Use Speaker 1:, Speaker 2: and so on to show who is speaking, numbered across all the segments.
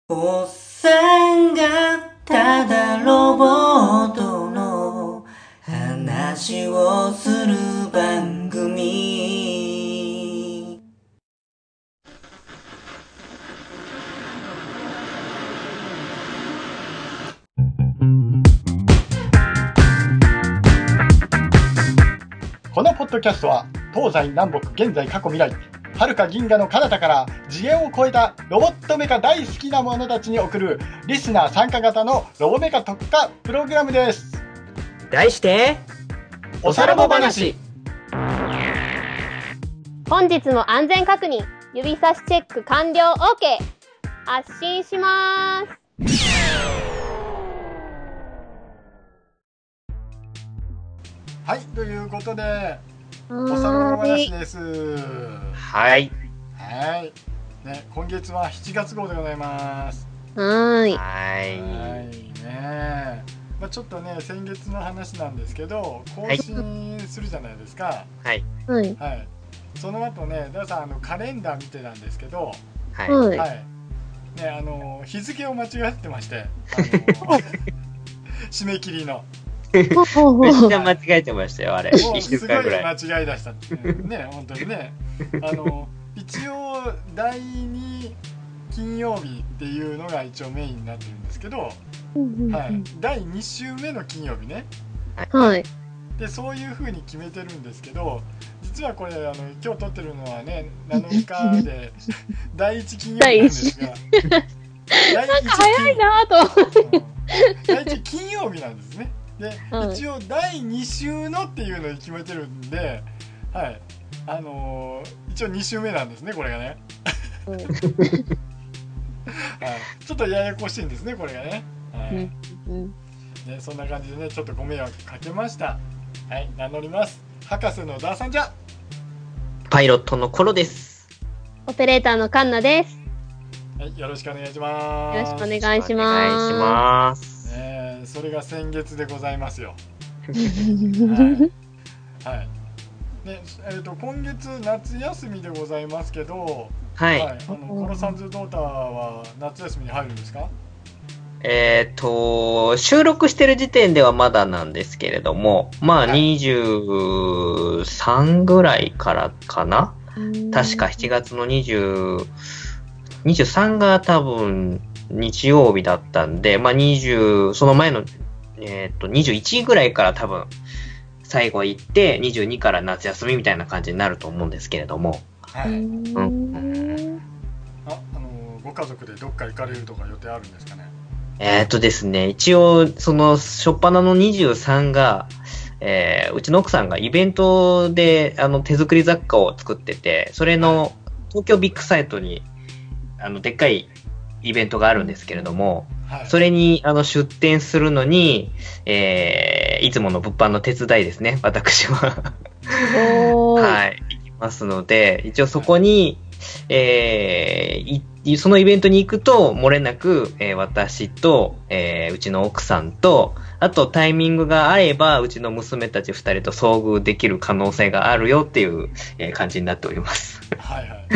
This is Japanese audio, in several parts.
Speaker 1: おっさんがただロボットの話をする番組。
Speaker 2: このポッドキャストは東西南北現在過去未来遥か銀河の彼方から次元を超えたロボットメカ大好きな者たちに送るリスナー参加型のロボメカ特化プログラムです。
Speaker 3: 題して
Speaker 2: おさらぼ話。
Speaker 4: 本日も安全確認、指差しチェック完了 OK。 発進します。
Speaker 2: はい、ということでおさらぼ話です。
Speaker 3: はい。
Speaker 2: はい、ね、今月は7月号でございます。
Speaker 4: はい
Speaker 2: ね、ちょっとね先月の話なんですけど更新するじゃないですか。
Speaker 3: はい
Speaker 4: はい、
Speaker 2: はい、その後ねダーさんカレンダー見てたんですけど、
Speaker 3: はい
Speaker 2: はいね、日付を間違ってまして締め切りの
Speaker 3: めっちゃ間違えてましたよ、あれ。
Speaker 2: もうすごい間違い出したってね、本当にね。一応第2金曜日っていうのが一応メインになってるんですけど、はい、第2週目の金曜日ね。
Speaker 4: はい。
Speaker 2: でそういう風に決めてるんですけど、実はこれ今日撮ってるのはね7日で第1金曜日なんですが、
Speaker 4: なんか早いなと思って。
Speaker 2: 第1金曜日なんですね。で、一応第2週のっていうのに決めてるんで、はい、一応2週目なんですね、これがね。はい、ちょっとややこしいんですね、これがね。はいね、そんな感じでね、ちょっとご迷惑かけました。はい、名乗ります。博士のダーさんじゃ。
Speaker 3: パイロットのコロです。
Speaker 4: オペレーターのカンナです。
Speaker 2: はい、よろしくお願いします。
Speaker 4: よろしくお願いします。
Speaker 2: それが先月でございますよ。はい。で、今月夏休みでございますけど、
Speaker 3: はい。
Speaker 2: コロサンズドーターは夏休みに入るんですか？
Speaker 3: 収録してる時点ではまだなんですけれども、まあ23ぐらいからかな。確か7月の23が多分日曜日だったんで、まあその前の、21ぐらいから多分最後行って、22から夏休みみたいな感じになると思うんですけれども。
Speaker 2: はい。ご家族でどっか行かれるとか予定あるんですかね？
Speaker 3: ですね、一応、初っ端の23が、うちの奥さんがイベントで、手作り雑貨を作ってて、それの東京ビッグサイトに、でっかいイベントがあるんですけれども、それに出店するのに、いつもの物販の手伝いですね、私は。はい、行きますので、一応そこに、そのイベントに行くと、漏れなく、私と、うちの奥さんと、あとタイミングがあれば、うちの娘たち2人と遭遇できる可能性があるよっていう、感じになっております。はいはい。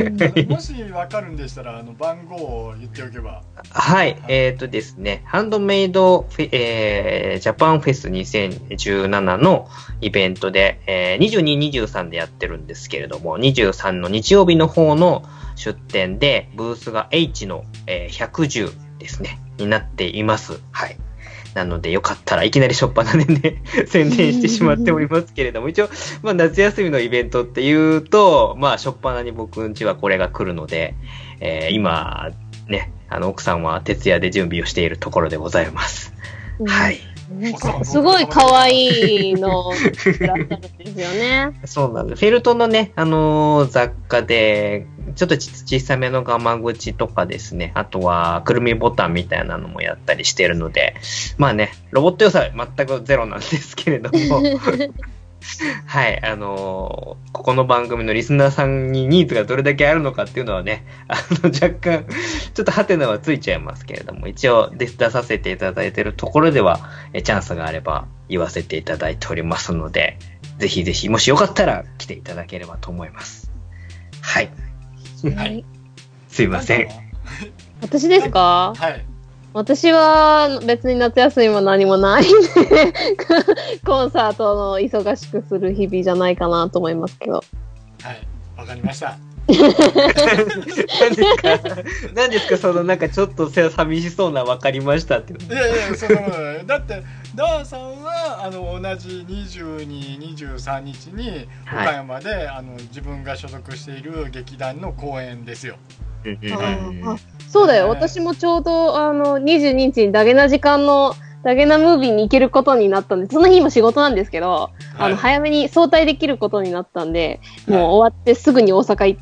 Speaker 2: もし分かるんでしたら、番号を言っておけば。
Speaker 3: はい、ですね、ハンドメイドジャパンフェス2017のイベントで、22、23でやってるんですけれども、23の日曜日の方の出店で、ブースが H の、110ですね、になっています。はい。なのでよかったらいきなりしょっぱなでね宣伝してしまっておりますけれども、一応、まあ、夏休みのイベントっていうと、まあしょっぱなに僕んちはこれが来るので、今ね奥さんは徹夜で準備をしているところでございます。はい。
Speaker 4: すごい可愛いのを作られてるんですよね。
Speaker 3: そうなんです。フェルトのね、雑貨で、ちょっと小さめのガマ口とかですね、あとはくるみボタンみたいなのもやったりしてるので、まあね、ロボット良さ全くゼロなんですけれども、はい、ここの番組のリスナーさんにニーズがどれだけあるのかっていうのはね、若干、ちょっとハテナはついちゃいますけれども、一応出させていただいているところでは、チャンスがあれば言わせていただいておりますので、ぜひぜひ、もしよかったら来ていただければと思います。はい。はい。すいません。
Speaker 4: 私ですか？
Speaker 2: はい。
Speaker 4: 私は別に夏休みも何もないんでコンサートの忙しくする日々じゃないかなと思いますけど。
Speaker 2: はい、わかりました。
Speaker 3: 何ですかそのなんかちょっと寂しそうな分かりましたって。
Speaker 2: いやいや、そんなことない。だってダーさんは同じ22、23日に岡山で、自分が所属している劇団の公演ですよ。
Speaker 4: あ、そうだよ。私もちょうど22日にダゲなムービーに行けることになったんで、その日も仕事なんですけど、
Speaker 2: はい、
Speaker 4: 早めに早退できることになったんで、もう終わってすぐに大阪行って、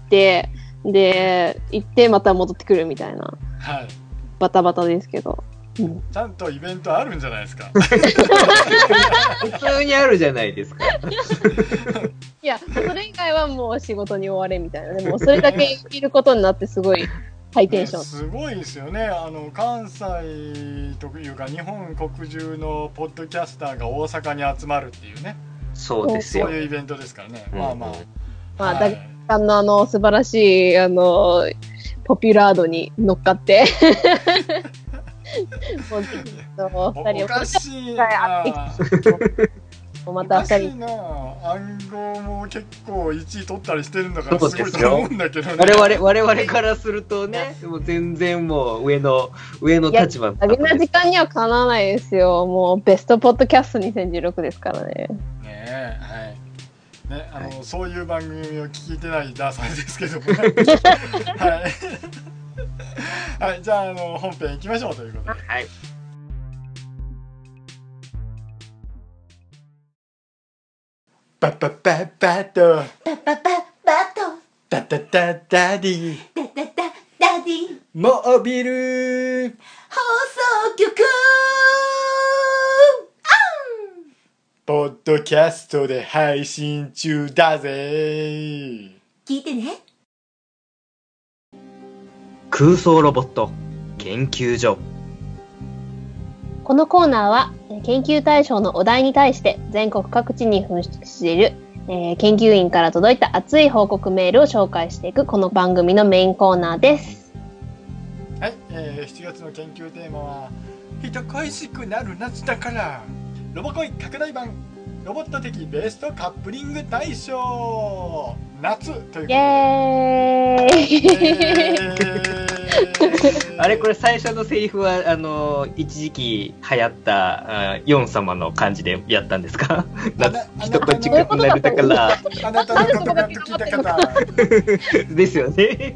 Speaker 4: で、行ってまた戻ってくるみたいな、
Speaker 2: はい、
Speaker 4: バタバタですけど。
Speaker 2: ちゃんとイベントあるんじゃないですか。
Speaker 3: 普通にあるじゃないですか。
Speaker 4: いや、それ以外はもう仕事に追われみたいな。でもそれだけいることになってすごいハイテンション。
Speaker 2: すごいですよね。関西というか日本国中のポッドキャスターが大阪に集まるっていうね。
Speaker 3: そうですよ。
Speaker 2: そういうイベントですからね。まあ、
Speaker 4: ダゲさんの素晴らしいポピュラードに乗っかって。
Speaker 2: おかしいな。
Speaker 4: また2人
Speaker 2: 暗号も結構1位取ったりしてるんだからすごいと思うんだけどね。
Speaker 3: 我々からするとね、もう全然もう上の立場。
Speaker 4: ダゲな時間にはかなわないですよ。もうベストポッドキャスト2016ですからね。
Speaker 2: ねえ、はい。ね、そういう番組を聞いてないダーさんですけどもね。はい。はい、じゃあ本編行きましょうということで。
Speaker 3: はい。
Speaker 2: バットダダダダディモービル
Speaker 1: 放送局
Speaker 2: ポッドキャストで配信中だぜ。
Speaker 1: 聞いてね。
Speaker 3: 空想ロボット研究所。
Speaker 4: このコーナーは研究対象のお題に対して全国各地に噴出している、研究員から届いた熱い報告メールを紹介していくこの番組のメインコーナーです。
Speaker 2: はい、7月の研究テーマは人恋しくなる夏だからロボコイ拡大版ロボット的ベストカップリング大賞夏ということで、
Speaker 4: イエーイ
Speaker 3: あれこれ最初のセリフは一時期流行ったヨン様の感じでやったんですか？人恋しくなるだから
Speaker 2: あなたの言葉と聞いた方
Speaker 3: ですよね。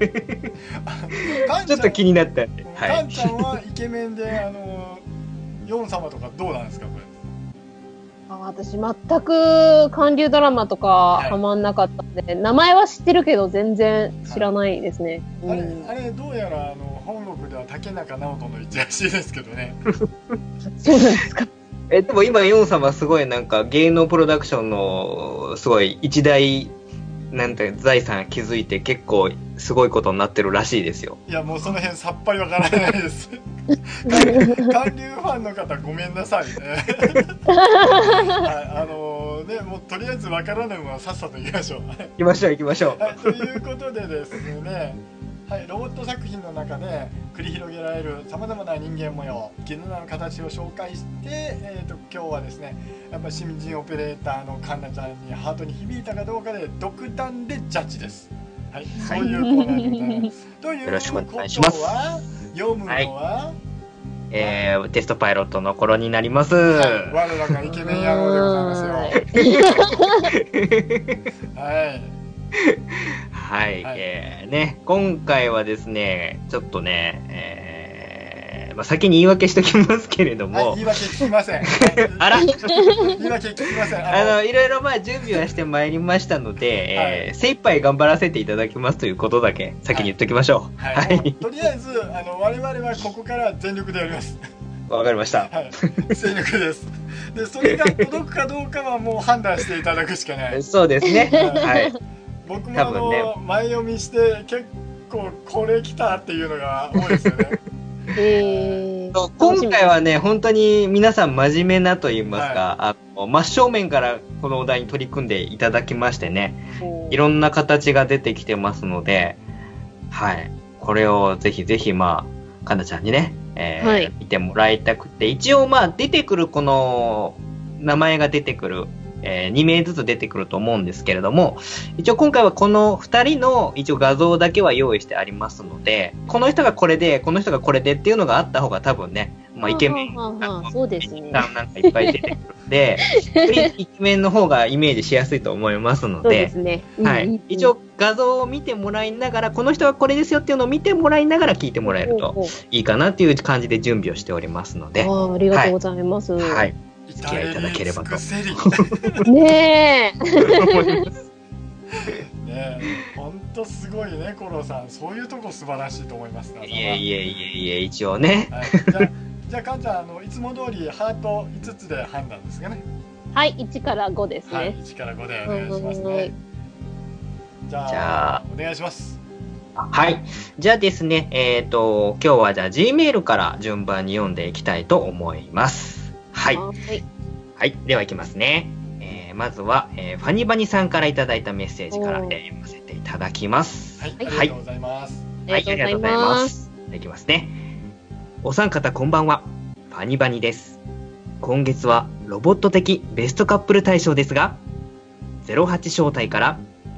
Speaker 3: ちょっと気になった。
Speaker 2: カンちゃんはイケメンでヨン様とかどうなんですかこれ？
Speaker 4: 私全く韓流ドラマとかハマんなかったんで、名前は知ってるけど全然知らないですね。
Speaker 2: あれどうやら本国では竹中直人の一らしいですけどね。
Speaker 4: そうなんですか。
Speaker 3: でも今ヨン様すごいなんか芸能プロダクションのすごい一大なんて財産築いて結構すごいことになってるらしいですよ。
Speaker 2: いやもうその辺さっぱりわからないです。韓流ファンの方ごめんなさいね。はい、ねもうとりあえずわからないものはさっさと行きましょう。
Speaker 3: 行きましょう。
Speaker 2: はい、ということでですね、はい、ロボット作品の中で繰り広げられるさまざまな人間模様、絆の形を紹介して、今日はですね、やっぱり新人オペレーターのカンナちゃんにハートに響いたかどうかで独断でジャッジです。はい、そういうコーナーでございます。ということは読むのは、
Speaker 3: テストパイロットの頃になります。
Speaker 2: はい、我らがイケメン野郎でございますよ。はい。
Speaker 3: はい、ね、今回はですね、ちょっとね、先に言い訳しておきますけれども、
Speaker 2: はい、言い訳聞きません。
Speaker 3: あら言い
Speaker 2: 訳聞きません。
Speaker 3: いろいろ準備はしてまいりましたので、精一杯頑張らせていただきますということだけ先に言っておきましょう。
Speaker 2: はい。はい、とりあえず我々はここから全力でやります。
Speaker 3: わかりました。
Speaker 2: はい、全力です。で、それが届くかどうかはもう判断していただくしかない。
Speaker 3: そうですね。はい。
Speaker 2: 僕も前読みして結構これ来たっていうのが多いですよね。
Speaker 3: 今回はね本当に皆さん真面目なと言いますか、真正面からこのお題に取り組んでいただきましてね、いろんな形が出てきてますので、はい、ここれをぜひぜひ、まあ、かなちゃんにね、
Speaker 4: はい、
Speaker 3: 見てもらいたくて、一応、まあ、出てくる、この、名前が出てくる、2名ずつ出てくると思うんですけれども、一応今回はこの2人の一応画像だけは用意してありますので、この人がこれで、この人がこれでっていうのがあった方が多分ね、まあ、イケメン
Speaker 4: そうですね。
Speaker 3: なんかいっぱい出てくるんで、イケメンの方がイメージしやすいと思いますので、
Speaker 4: そうですね。
Speaker 3: はい。一応画像を見てもらいながら、この人はこれですよっていうのを見てもらいながら聞いてもらえるといいかなっていう感じで準備をしておりますので。
Speaker 4: ありがとうございます。
Speaker 3: はい。お付き合いいただければと。
Speaker 4: ねえ。
Speaker 2: ねえ、ほんとすごいね、コロさん。そういうとこ素晴らしいと思いますね。
Speaker 3: いえ、一応ね。
Speaker 2: はい、じゃあ、かんちゃん、いつも通りハート5つで判断ですかね。
Speaker 4: はい、1から5ですね。
Speaker 2: はい、1から5でお願いしますね。じゃあ、お願いします。
Speaker 3: はい。じゃあですね、今日はじゃあ Gmail から順番に読んでいきたいと思います。はい。はい。では、いきますね。まずは、ファニバニさんからいただいたメッセージから、読ませていただきます。
Speaker 2: はい。ありがとうございます。
Speaker 3: はい。ありがとうございます。いきますね。お三方こんばんは。ファニバニです。今月はロボット的ベストカップル大賞ですが、08招待から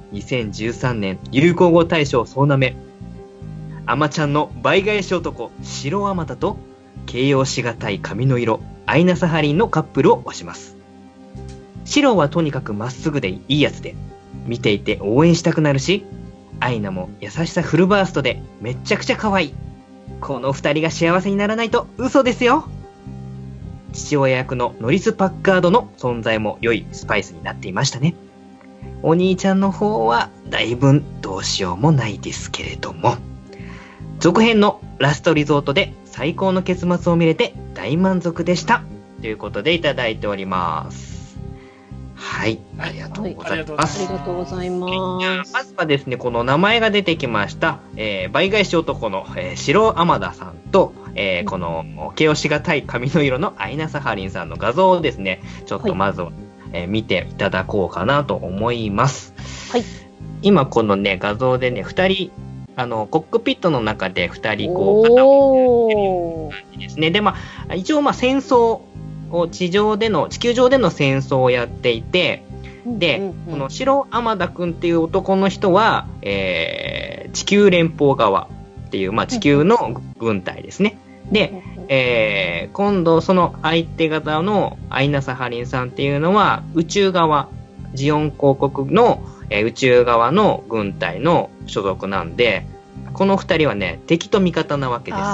Speaker 3: 2013年流行語大賞総なめ、アマちゃんの倍返し男、白アマタと、形容しがたい髪の色、アイナ・サハリンのカップルを推します。白はとにかくまっすぐでいいやつで、見ていて応援したくなるし、アイナも優しさフルバーストでめっちゃくちゃ可愛い。この二人が幸せにならないと嘘ですよ。父親役のノリス・パッカードの存在も良いスパイスになっていましたね。お兄ちゃんの方はだいぶどうしようもないですけれども、続編のラストリゾートで最高の結末を見れて大満足でしたということでいただいております。はい、ありがとうございます。
Speaker 4: ありがとうございます。
Speaker 3: まずはですね、この名前が出てきました、倍返し男の、白天田さんと、この形容しがたい髪の色のアイナ・サハリンさんの画像をですね、ちょっとまずは、見ていただこうかなと思います。はい。今このね、画像でね、2人、コックピットの中で2人こう、肩を持ってる感じですね。で、まあ、一応戦争を地球上での戦争をやっていて、で、この白天田くんっていう男の人は、地球連邦側っていう、地球の軍隊ですね。で、今度その相手方のアイナ・サハリンさんっていうのは宇宙側、ジオン公国の、宇宙側の軍隊の所属なんで、この二人はね、敵と味方なわけです。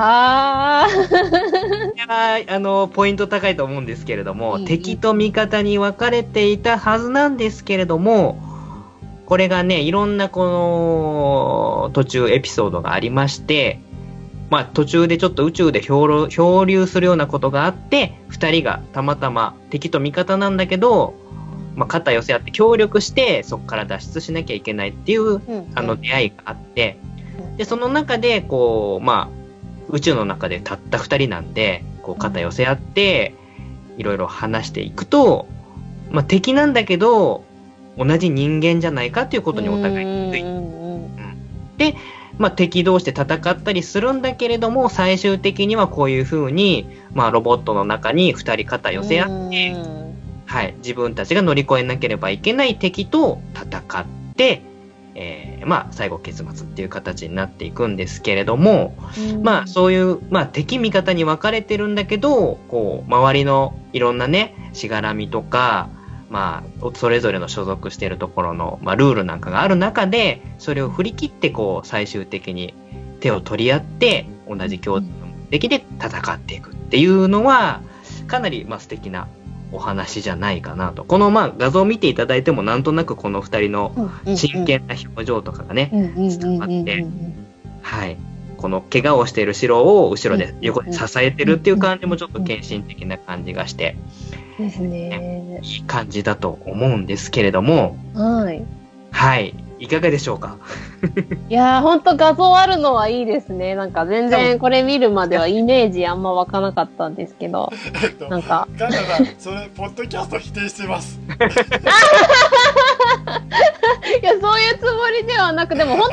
Speaker 3: ポイント高いと思うんですけれども、敵と味方に分かれていたはずなんですけれども、これがね、いろんなこの途中エピソードがありまして、途中でちょっと宇宙で漂流するようなことがあって、二人がたまたま敵と味方なんだけど、肩寄せ合って協力して、そこから脱出しなきゃいけないっていう、出会いがあって、で、その中で、こう、宇宙の中でたった二人なんで、こう、肩寄せ合って、いろいろ話していくと、敵なんだけど、同じ人間じゃないかっていうことにお互いに気づいて、で、敵同士で戦ったりするんだけれども、最終的にはこういう風に、ロボットの中に二人肩寄せ合って、はい、自分たちが乗り越えなければいけない敵と戦って、最後結末っていう形になっていくんですけれども、そういう、敵味方に分かれてるんだけど、こう、周りのいろんなね、しがらみとか、それぞれの所属しているところの、ルールなんかがある中で、それを振り切って、こう、最終的に手を取り合って、同じ共通の目的で戦っていくっていうのは、かなり、素敵なお話じゃないかなと。この画像を見ていただいてもなんとなくこの二人の真剣な表情とかがね、伝わって、はい。この怪我をしている白を後ろで横で支えてるっていう感じもちょっと献身的な感じがして、いい感じだと思うんですけれども、はい。いかがでしょうか？
Speaker 4: いやー、ほんと画像あるのはいいですね。なんか全然これ見るまではイメージあんま湧かなかったんですけど。なんか。
Speaker 2: ガンナさん、それ、ポッドキャスト否定してます。
Speaker 4: いや、そういうつもりではなく、でもほんと全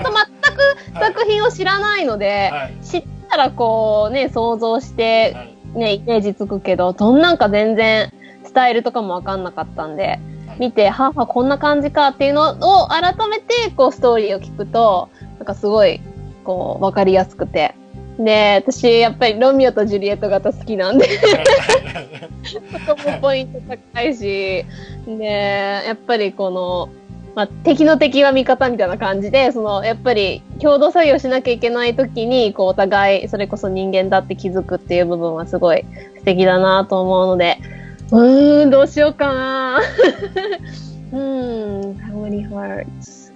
Speaker 4: 作品を知らないので、
Speaker 2: はい
Speaker 4: 知ったらこうね、想像して
Speaker 2: はい
Speaker 4: ね、イメージつくけど、どんなんか全然スタイルとかもわかんなかったんで、見て、はあ、こんな感じかっていうのを改めて、こう、ストーリーを聞くと、なんかすごい、こう、わかりやすくて。で、私、やっぱりロミオとジュリエット型好きなんで、そこもポイント高いし、で、やっぱりこの、まあ、敵の敵は味方みたいな感じで、やっぱり共同作業しなきゃいけない時に、こう、お互い、それこそ人間だって気づくっていう部分はすごい素敵だなと思うので、どうしようかな。How many hearts?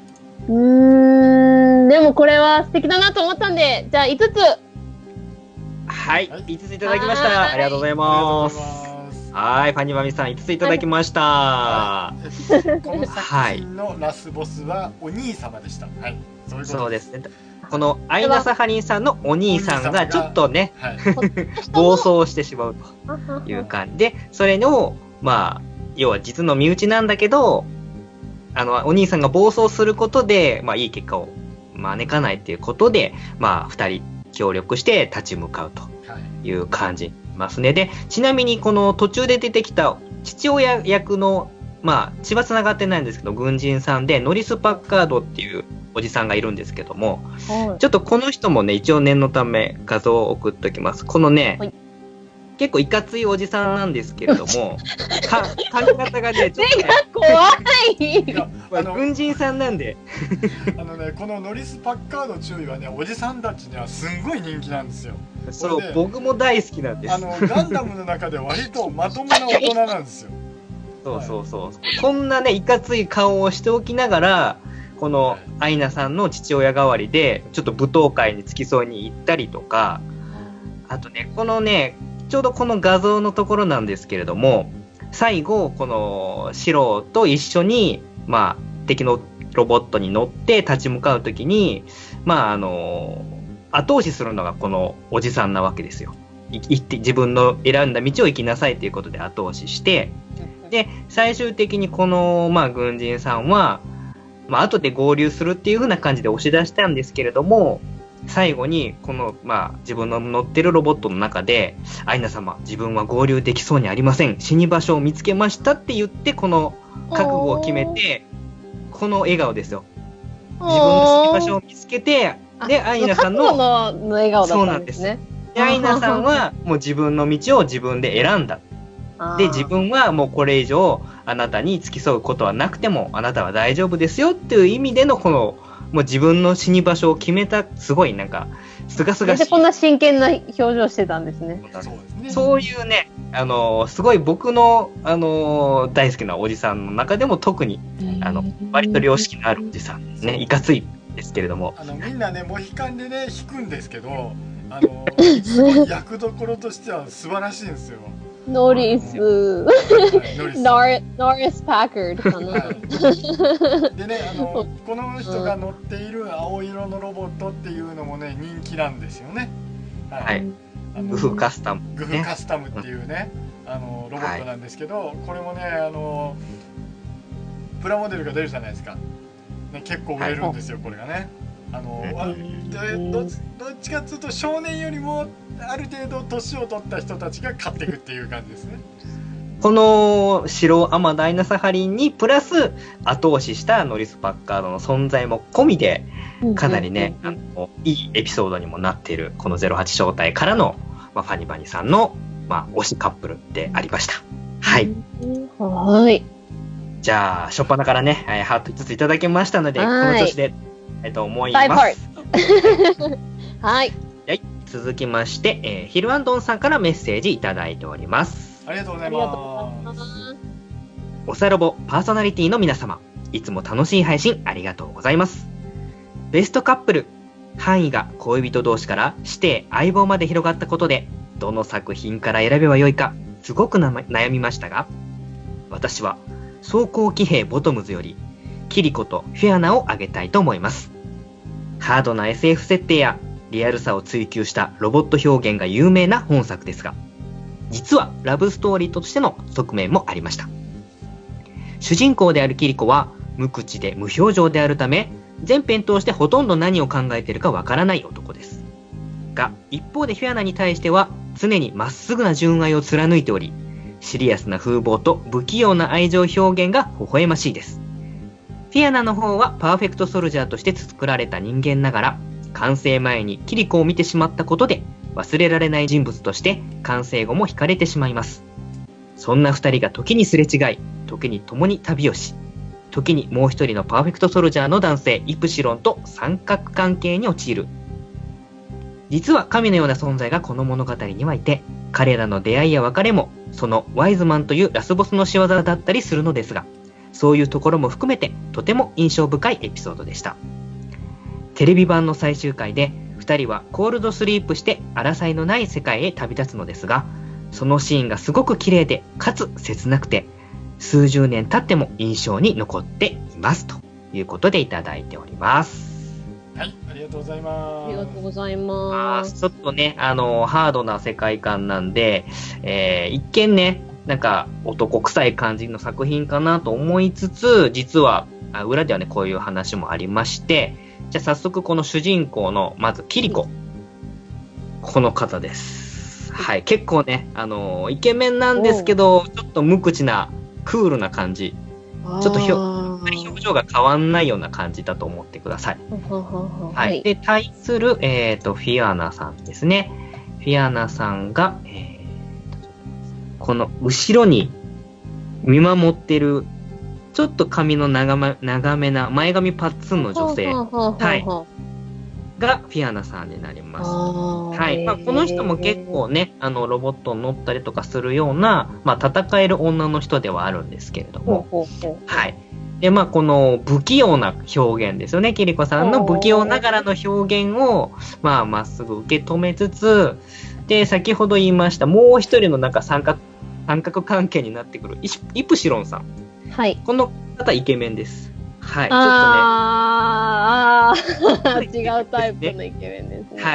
Speaker 4: でもこれは素敵だなと思ったんで、じゃあ5つ。
Speaker 3: はい、
Speaker 2: はい
Speaker 3: 5ついただきました。ありがとうございます。はい、ファニバミさん5ついただきました。
Speaker 2: この作品のラスボスはお兄様でした。はい、
Speaker 3: そうですね。このアイナ・サハリンさんのお兄さんがちょっとね、
Speaker 2: はい、
Speaker 3: 暴走してしまうという感じで、それの、まあ、要は実の身内なんだけど、お兄さんが暴走することで、まあ、いい結果を招かないっていうことで、まあ、二人協力して立ち向かうという感じになりますね。で、ちなみにこの途中で出てきた父親役の、まあ、血は繋がってないんですけど、軍人さんで、ノリス・パッカードっていうおじさんがいるんですけども、ちょっとこの人もね、一応念のため画像を送っておきます。このね、結構いかついおじさんなんですけれども、髪型がね、ちょっとね、
Speaker 4: 怖い。
Speaker 3: 軍人さんなんで。
Speaker 2: このノリス・パッカード中尉はね、おじさんたちにはすんごい人気なんですよ。
Speaker 3: そう、僕も大好きなんです。
Speaker 2: ガンダムの中で割とまともな大人なんですよ。
Speaker 3: そう。こんなね、いかつい顔をしておきながら、このアイナさんの父親代わりで、ちょっと舞踏会に付き添いに行ったりとか、あとね、このね、ちょうどこの画像のところなんですけれども、最後、このシロと一緒に、まあ、敵のロボットに乗って立ち向かうときに、まあ、後押しするのがこのおじさんなわけですよ。自分の選んだ道を行きなさいということで後押しして、で、最終的にこの、まあ、軍人さんは、まあ、後で合流するっていう風な感じで押し出したんですけれども、最後に、この、まあ、自分の乗ってるロボットの中で、アイナ様、自分は合流できそうにありません。死に場所を見つけましたって言って、この覚悟を決めて、この笑顔ですよ。自分の死に場所を見つけて、で、アイナさんの、
Speaker 4: 笑顔だったんですね。
Speaker 3: で、アイナさんは、もう自分の道を自分で選んだ。で、自分はもうこれ以上、あなたに付き添うことはなくても、あなたは大丈夫ですよっていう意味での、この、もう自分の死に場所を決めた、すごいなんか、すがすがしい。
Speaker 4: で、こんな真剣な表情してたんですね。
Speaker 3: そういうね、すごい僕の、大好きなおじさんの中でも特に、割と良識のあるおじさんですね。いかついですけれども。
Speaker 2: みんなね、モヒカンでね、弾くんですけど、すごい役どころとしては素晴らしいんですよ。
Speaker 4: ノリス・パッカードかな。
Speaker 2: でね、この人が乗っている青色のロボットっていうのもね、人気なんですよね。
Speaker 3: はい。グフカスタム。
Speaker 2: グフカスタムっていうね、ロボットなんですけど、これもね、プラモデルが出るじゃないですか。ね、結構売れるんですよ、これがね。どっちかっていうと少年よりもある程度年を取った人たちが買っていくっていう感じですね。
Speaker 3: この白アマダイナサハリンにプラス後押ししたノリス・パッカードの存在も込みでかなりね、いいエピソードにもなっているこの08正体からの、まあ、ファニバニさんの、まあ、推しカップルでありました。はい。
Speaker 4: はい。
Speaker 3: じゃあ初っ端からね、ハート5ついただきましたので、この調子でと思います。
Speaker 4: はい。
Speaker 3: 続きまして、ヒルアンドンさんからメッセージいただいております。
Speaker 2: ありがとうございます。
Speaker 3: おさロボパーソナリティの皆様、いつも楽しい配信ありがとうございます。ベストカップル、範囲が恋人同士から師弟相棒まで広がったことで、どの作品から選べばよいか、すごく悩みましたが、私は装甲騎兵ボトムズより、キリコとフィアナを挙げたいと思います。ハードな SF 設定やリアルさを追求したロボット表現が有名な本作ですが、実はラブストーリーとしての側面もありました。主人公であるキリコは無口で無表情であるため、 全編通してほとんど何を考えているかわからない男です。が、一方でフィアナに対しては常にまっすぐな純愛を貫いており、シリアスな風貌と不器用な愛情表現が微笑ましいです。フィアナの方はパーフェクトソルジャーとして作られた人間ながら、完成前にキリコを見てしまったことで忘れられない人物として完成後も惹かれてしまいます。そんな二人が時にすれ違い、時に共に旅をし、時にもう一人のパーフェクトソルジャーの男性イプシロンと三角関係に陥る。実は神のような存在がこの物語にはいて、彼らの出会いや別れもそのワイズマンというラスボスの仕業だったりするのですが、そういうところも含めてとても印象深いエピソードでした。テレビ版の最終回で2人はコールドスリープして争いのない世界へ旅立つのですが、そのシーンがすごく綺麗でかつ切なくて、数十年経っても印象に残っていますということでいただいております。
Speaker 2: はい、ありがとうございます。
Speaker 4: ありがとうございます。
Speaker 3: ちょっとね、ハードな世界観なんで、一見ね、なんか男臭い感じの作品かなと思いつつ、実は裏ではね、こういう話もありまして、じゃあ早速この主人公のまずキリコ、この方です。はい、結構ね、イケメンなんですけど、ちょっと無口なクールな感じ、ちょっと表情が変わんないような感じだと思ってください。はい。で、対する、フィアナさんですね。フィアナさんが、この後ろに見守ってる、ちょっと髪の長めな前髪パッツンの女性、はい、がフィアナさんになります。はい。まあ、この人も結構ね、ロボットに乗ったりとかするような、まあ、戦える女の人ではあるんですけれども、はい。で、まあ、この不器用な表現ですよね。キリコさんの不器用ながらの表現を、まあ、まっすぐ受け止めつつ、で、先ほど言いました、もう一人のなんか三角関係になってくるイプシロンさん。
Speaker 4: はい。
Speaker 3: この方イケメンです。はい。
Speaker 4: ちょっとね。違うタイプのイケメンですね。
Speaker 3: はい。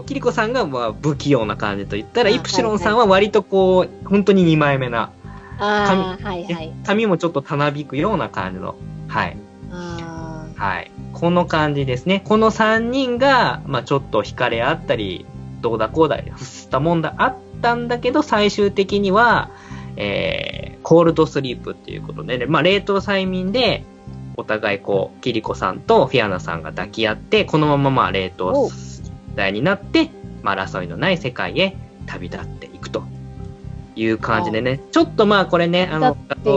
Speaker 3: キリコさんがまあ不器用な感じと言ったら、イプシロンさんは割とこう、本当に二枚目な。髪もちょっとたなびくような感じの。はい。はい。この感じですね。この3人が、まあちょっと惹かれ合ったり、どうだこうだり、ふすったもんだあったんだけど、最終的には、コールドスリープっていうことで、ね、まあ冷凍催眠で、お互いこう、キリコさんとフィアナさんが抱き合って、このまままあ冷凍体になって、まあ争いのない世界へ旅立っていくという感じでね、ちょっとまあこれね、本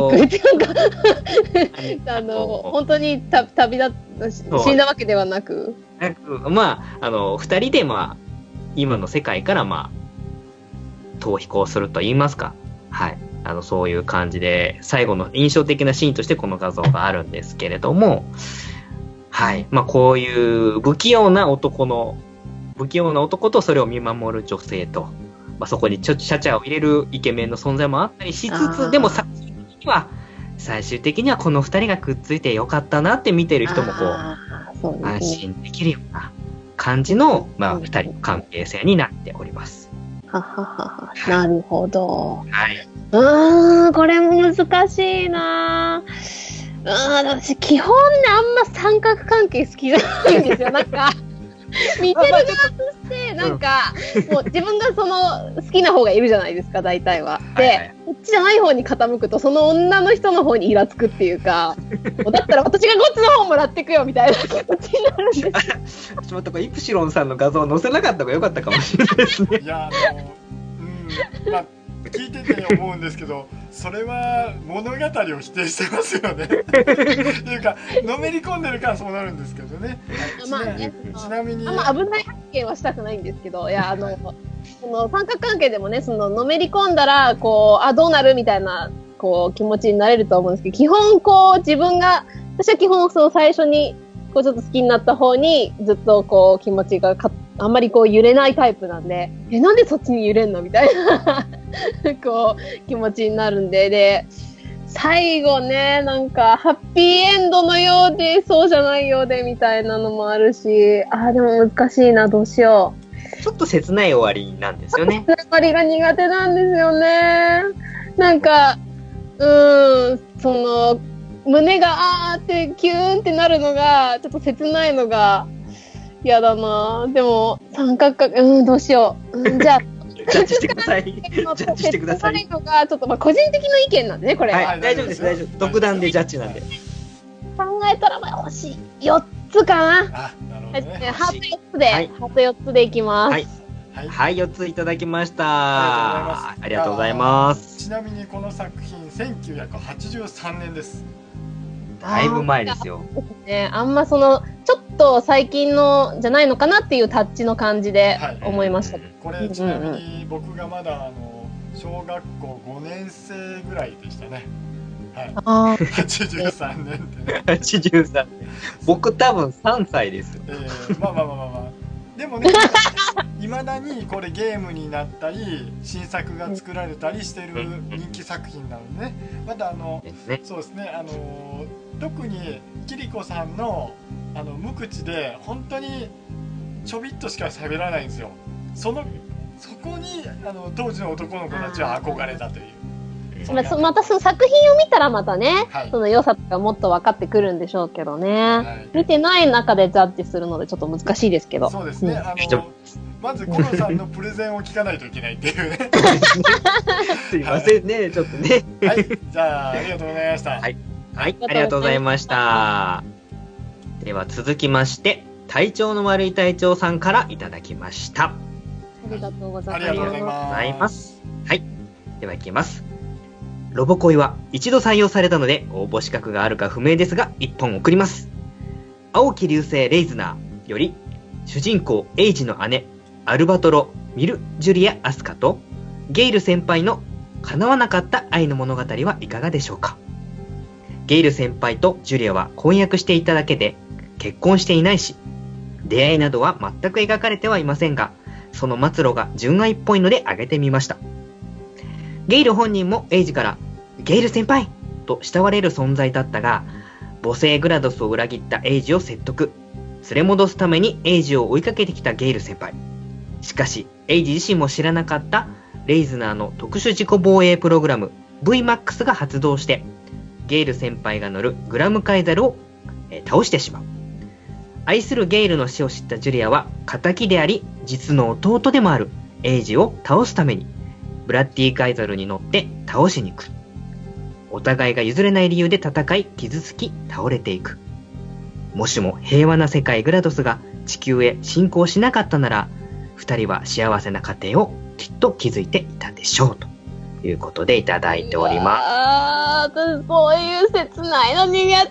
Speaker 4: 当に旅立死んだわけではなく、
Speaker 3: まあ、二人でまあ、今の世界からまあ、逃避行すると言いますか、はい。そういう感じで、最後の印象的なシーンとしてこの画像があるんですけれども、はい。まあ、こういう不器用な男とそれを見守る女性と、まあ、そこにちゃちゃを入れるイケメンの存在もあったりしつつ、でも最終的にはこの二人がくっついてよかったなって見てる人もこう、安心できるような感じの、まあ、二人の関係性になっております。
Speaker 4: なるほど。
Speaker 3: はい。
Speaker 4: これも難しいな。私基本ね、あんま三角関係好きじゃないんですよ。なんか見てる側としてなんか、もう自分がその好きな方がいるじゃないですか、大体は。で、こっちじゃない方に傾くとその女の人の方にイラつくっていうか、もうだったら私がこっちの方もらってくよみたいな気持ちになるんですよ。
Speaker 3: ちょっとイプシロンさんの画像を載せなかった方が良かったかもしれないですね。
Speaker 2: いやまあ聞いてて思うんですけど、それは物語を否定してますよね。っていうか、のめり込んでるからそうなるんですけどね。ちなみに。
Speaker 4: 危ない発言はしたくないんですけど、いや、その三角関係でもね、のめり込んだら、こう、どうなるみたいな、こう、気持ちになれると思うんですけど、基本、こう、私は基本、最初に、こう、ちょっと好きになった方に、ずっと、こう、気持ちがあんまりこう揺れないタイプなんで、なんでそっちに揺れんのみたいなこう気持ちになるんで、最後ね、なんかハッピーエンドのようでそうじゃないようでみたいなのもあるし、でも難しいな、どうしよ
Speaker 3: う。ちょっと切ない終わりなんですよね。
Speaker 4: 終わりが苦手なんですよね。なんか、 胸があーってキューンってなるのが、ちょっと切ないのが嫌だな。でも、三角形、どうしよう。じゃあ、
Speaker 3: ジャッジしてください。ジャッジしてください。
Speaker 4: 切ないのが、ちょっと個人的な意見なんでね、これ。
Speaker 3: はい、大丈夫です、大丈夫。独断でジャッジなんで。
Speaker 4: 考えたら星4つかな。
Speaker 2: あ、なるほどね。
Speaker 4: ハート4つで、
Speaker 3: はい
Speaker 4: ハート4つでいきます。
Speaker 3: はい。
Speaker 2: はい。
Speaker 3: はい、4ついただきました。
Speaker 2: あ
Speaker 3: りがとうございます。
Speaker 2: ちなみにこの作品1983年です。
Speaker 3: だいぶ前ですよ。
Speaker 4: ね、あんまちょっと最近のじゃないのかなっていうタッチの感じで思いました。
Speaker 2: これちなみに僕がまだ小学校5年生ぐらいでしたね。はい。83年ってね。
Speaker 3: 83年。僕多分3歳ですよ。
Speaker 2: まあ。でもね、いまだにこれゲームになったり新作が作られたりしてる人気作品なのでね。またそうですね、特にキリコさんの無口で本当にちょびっとしか喋らないんですよ。そこに当時の男の子たちは憧れたという。
Speaker 4: またその作品を見たらまたね、
Speaker 2: はい、
Speaker 4: その良さとかもっと分かってくるんでしょうけどね、はい、見てない中でジャッジするのでちょっと難しいですけど。
Speaker 2: そうですね、まずコロさんのプレゼンを聞かないといけないっていうね
Speaker 3: すいませんね、はい、ちょっとね
Speaker 2: はい、じゃあありがとうございました。
Speaker 3: はい、はい、ありがとうございました。では続きまして体調の悪い隊長さんからいただきました。
Speaker 4: ありがとうございます。
Speaker 2: ありがとうございます。
Speaker 3: はい、ではいきます。ロボ恋は一度採用されたので応募資格があるか不明ですが1本送ります。青き流星レイズナーより主人公エイジの姉アルバトロミル・ジュリア・アスカとゲイル先輩の叶わなかった愛の物語はいかがでしょうか。ゲイル先輩とジュリアは婚約していただけで結婚していないし出会いなどは全く描かれてはいませんが、その末路が純愛っぽいので挙げてみました。ゲイル本人もエイジからゲイル先輩と慕われる存在だったが、母性グラドスを裏切ったエイジを説得、連れ戻すためにエイジを追いかけてきたゲイル先輩。しかしエイジ自身も知らなかったレイズナーの特殊自己防衛プログラム VMAX が発動してゲイル先輩が乗るグラムカイザルを倒してしまう。愛するゲイルの死を知ったジュリアは仇であり実の弟でもあるエイジを倒すためにブラッディカイザルに乗って倒しに行く。お互いが譲れない理由で戦い傷つき倒れていく。もしも平和な世界グラドスが地球へ侵攻しなかったなら二人は幸せな家庭をきっと築いていたでしょうということでいただいております。
Speaker 4: 私そういう切ないの苦手胸が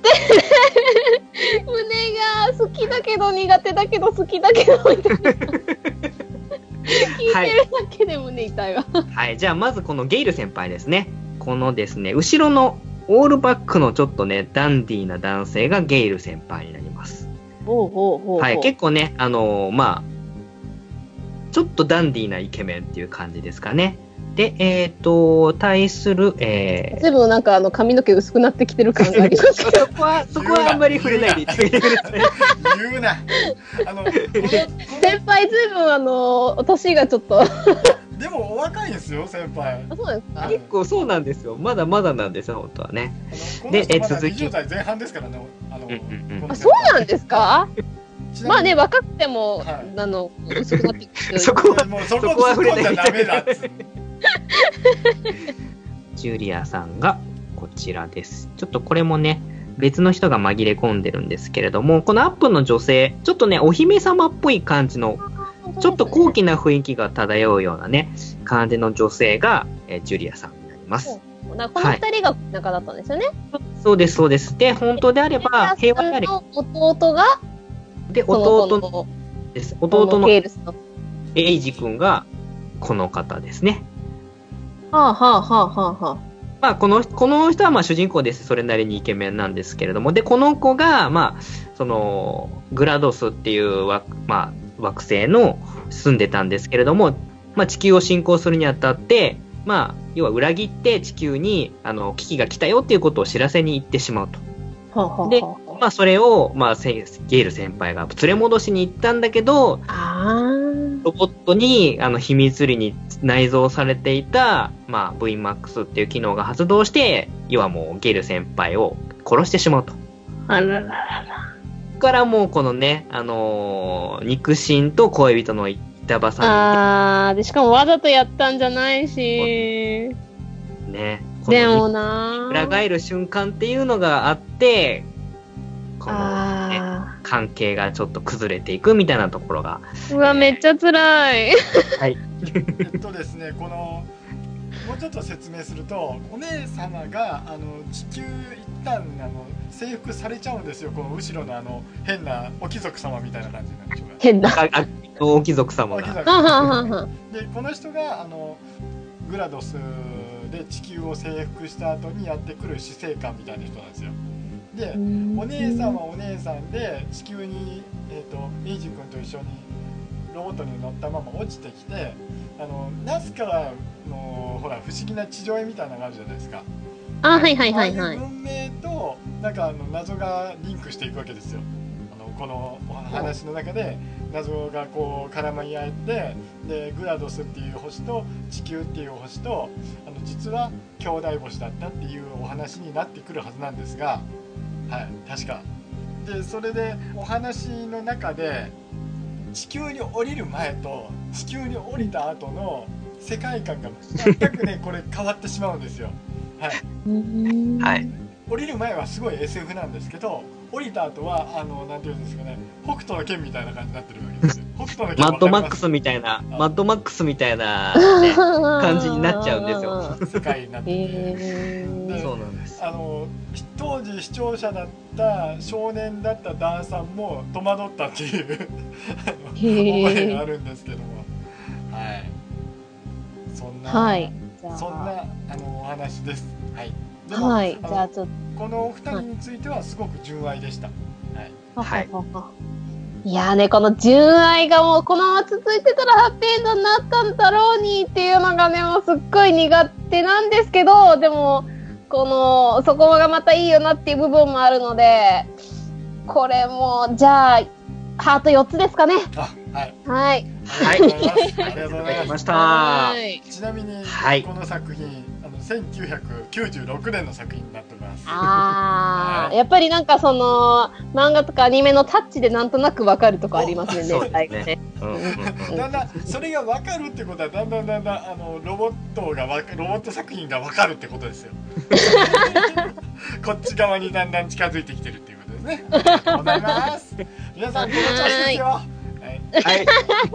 Speaker 4: 好きだけど苦手だけど好きだけどみたいな聞いてるだけで胸痛いわ。
Speaker 3: はい、じゃあまずこのゲイル先輩ですね。このですね後ろのオールバックのちょっとねダンディーな男性がゲイル先輩になります。はい、結構ねまあちょっとダンディーなイケメンっていう感じですかね。で対する
Speaker 4: 全部なんか髪の毛薄くなってきてる感がありますけど
Speaker 3: そこはあんまり触れないで言ってください。
Speaker 2: 言うな。
Speaker 4: 先輩ずいぶん年がちょっと
Speaker 2: でもお若いですよ先輩。
Speaker 4: そうですか。
Speaker 3: 結構そうなんですよ。まだまだなんですよ本当はね。
Speaker 2: で続き20代前半ですからね。
Speaker 4: そうなんですか。まあね若くても、はい、薄くなってくる。
Speaker 3: そこは触れないで
Speaker 2: ダメだっつ。
Speaker 3: ジュリアさんがこちらです。ちょっとこれもね別の人が紛れ込んでるんですけれども、このアップの女性ちょっとねお姫様っぽい感じのちょっと高貴な雰囲気が漂うようなね感じの女性が、ジュリアさんになります。
Speaker 4: この二人が仲だったんですよね。
Speaker 3: はい、そうですそうです。で本当であれば平和であれば
Speaker 4: 弟が
Speaker 3: で弟のエイジ君がこの方ですね。まあこの人はまあ主人公です。それなりにイケメンなんですけれども、でこの子がまあそのグラドスっていう惑星の住んでたんですけれども、まあ地球を侵攻するにあたってまあ要は裏切って地球に危機が来たよっていうことを知らせに行ってしまうと。でまあそれをまあゲイル先輩が連れ戻しに行ったんだけど、 ロボットに、秘密裏に内蔵されていた、まあ、VMAX っていう機能が発動して、要はもうゲル先輩を殺してしまうと。
Speaker 4: あらららら。
Speaker 3: からもうこのね、肉親と恋人の板挟み
Speaker 4: で、しかもわざとやったんじゃないし。
Speaker 3: ね。
Speaker 4: でもな
Speaker 3: 裏返る瞬間っていうのがあって、この、ね、関係がちょっと崩れていくみたいなところが。
Speaker 4: うわ、めっちゃ辛い。
Speaker 3: はい。
Speaker 2: ですね、この、もうちょっと説明すると、お姉様が地球一旦征服されちゃうんですよ。この後ろの変なお貴族様みたいな感じなんでしょうか。
Speaker 4: 変な
Speaker 3: お貴族様が。
Speaker 2: でこの人がグラドスで地球を征服した後にやってくる死生観みたいな人なんですよ。でお姉さんはお姉さんで地球にエイジ君と一緒にロボットに乗ったまま落ちてきてナスカのほら不思議な地上絵みたいなのがあるじゃないですか。
Speaker 4: はいはいはいはい。
Speaker 2: 文明となんか謎がリンクしていくわけですよ。このお話の中で謎がこう絡まり合ってでグラドスっていう星と地球っていう星と実は兄弟星だったっていうお話になってくるはずなんですが、はい、確かでそれでお話の中で地球に降りる前と地球に降りた後の世界観が全くねこれ変わってしまうんですよ。はい、
Speaker 3: はい、
Speaker 2: 降りる前はすごい SF なんですけど降りた後はなんていうんですかね、北斗の拳みたいな感じになってるわけですよ。北斗の拳
Speaker 3: マッドマックスみたいな、ね、感じになっちゃうんですよ。
Speaker 2: 世界になってて、
Speaker 3: そうなんです。
Speaker 2: 当時視聴者だった少年だったダンさんも戸惑ったっていう覚えがあるんですけども、はい、そんな、
Speaker 4: はい、
Speaker 2: そんなお話です。はい。でも、
Speaker 4: はい、じゃあちょっと
Speaker 2: このお二人についてはすごく純愛でした。はい。
Speaker 4: いやーね、この純愛がもうこのまま続いてたらハッピーエンドになったんだろうにっていうのがね、もうすっごい苦手なんですけど、でも、そこがまたいいよなっていう部分もあるので、これも、じゃあ、ハート4つですかね。
Speaker 2: はい。
Speaker 4: はい。
Speaker 2: ありがとうございます。ありがとうございました。ちなみに、この作品、1996年の作品になってます。
Speaker 4: やっぱりなんか漫画とかアニメのタッチでなんとなくわかるとこありますよね。
Speaker 2: だんだんそれがわかるってことはだんだんロボット作品がわかるってことですよ。こっち側にだんだん近づいてきてるっていうことですね。ありがとうございます。皆さんこの調子ですよ。はい。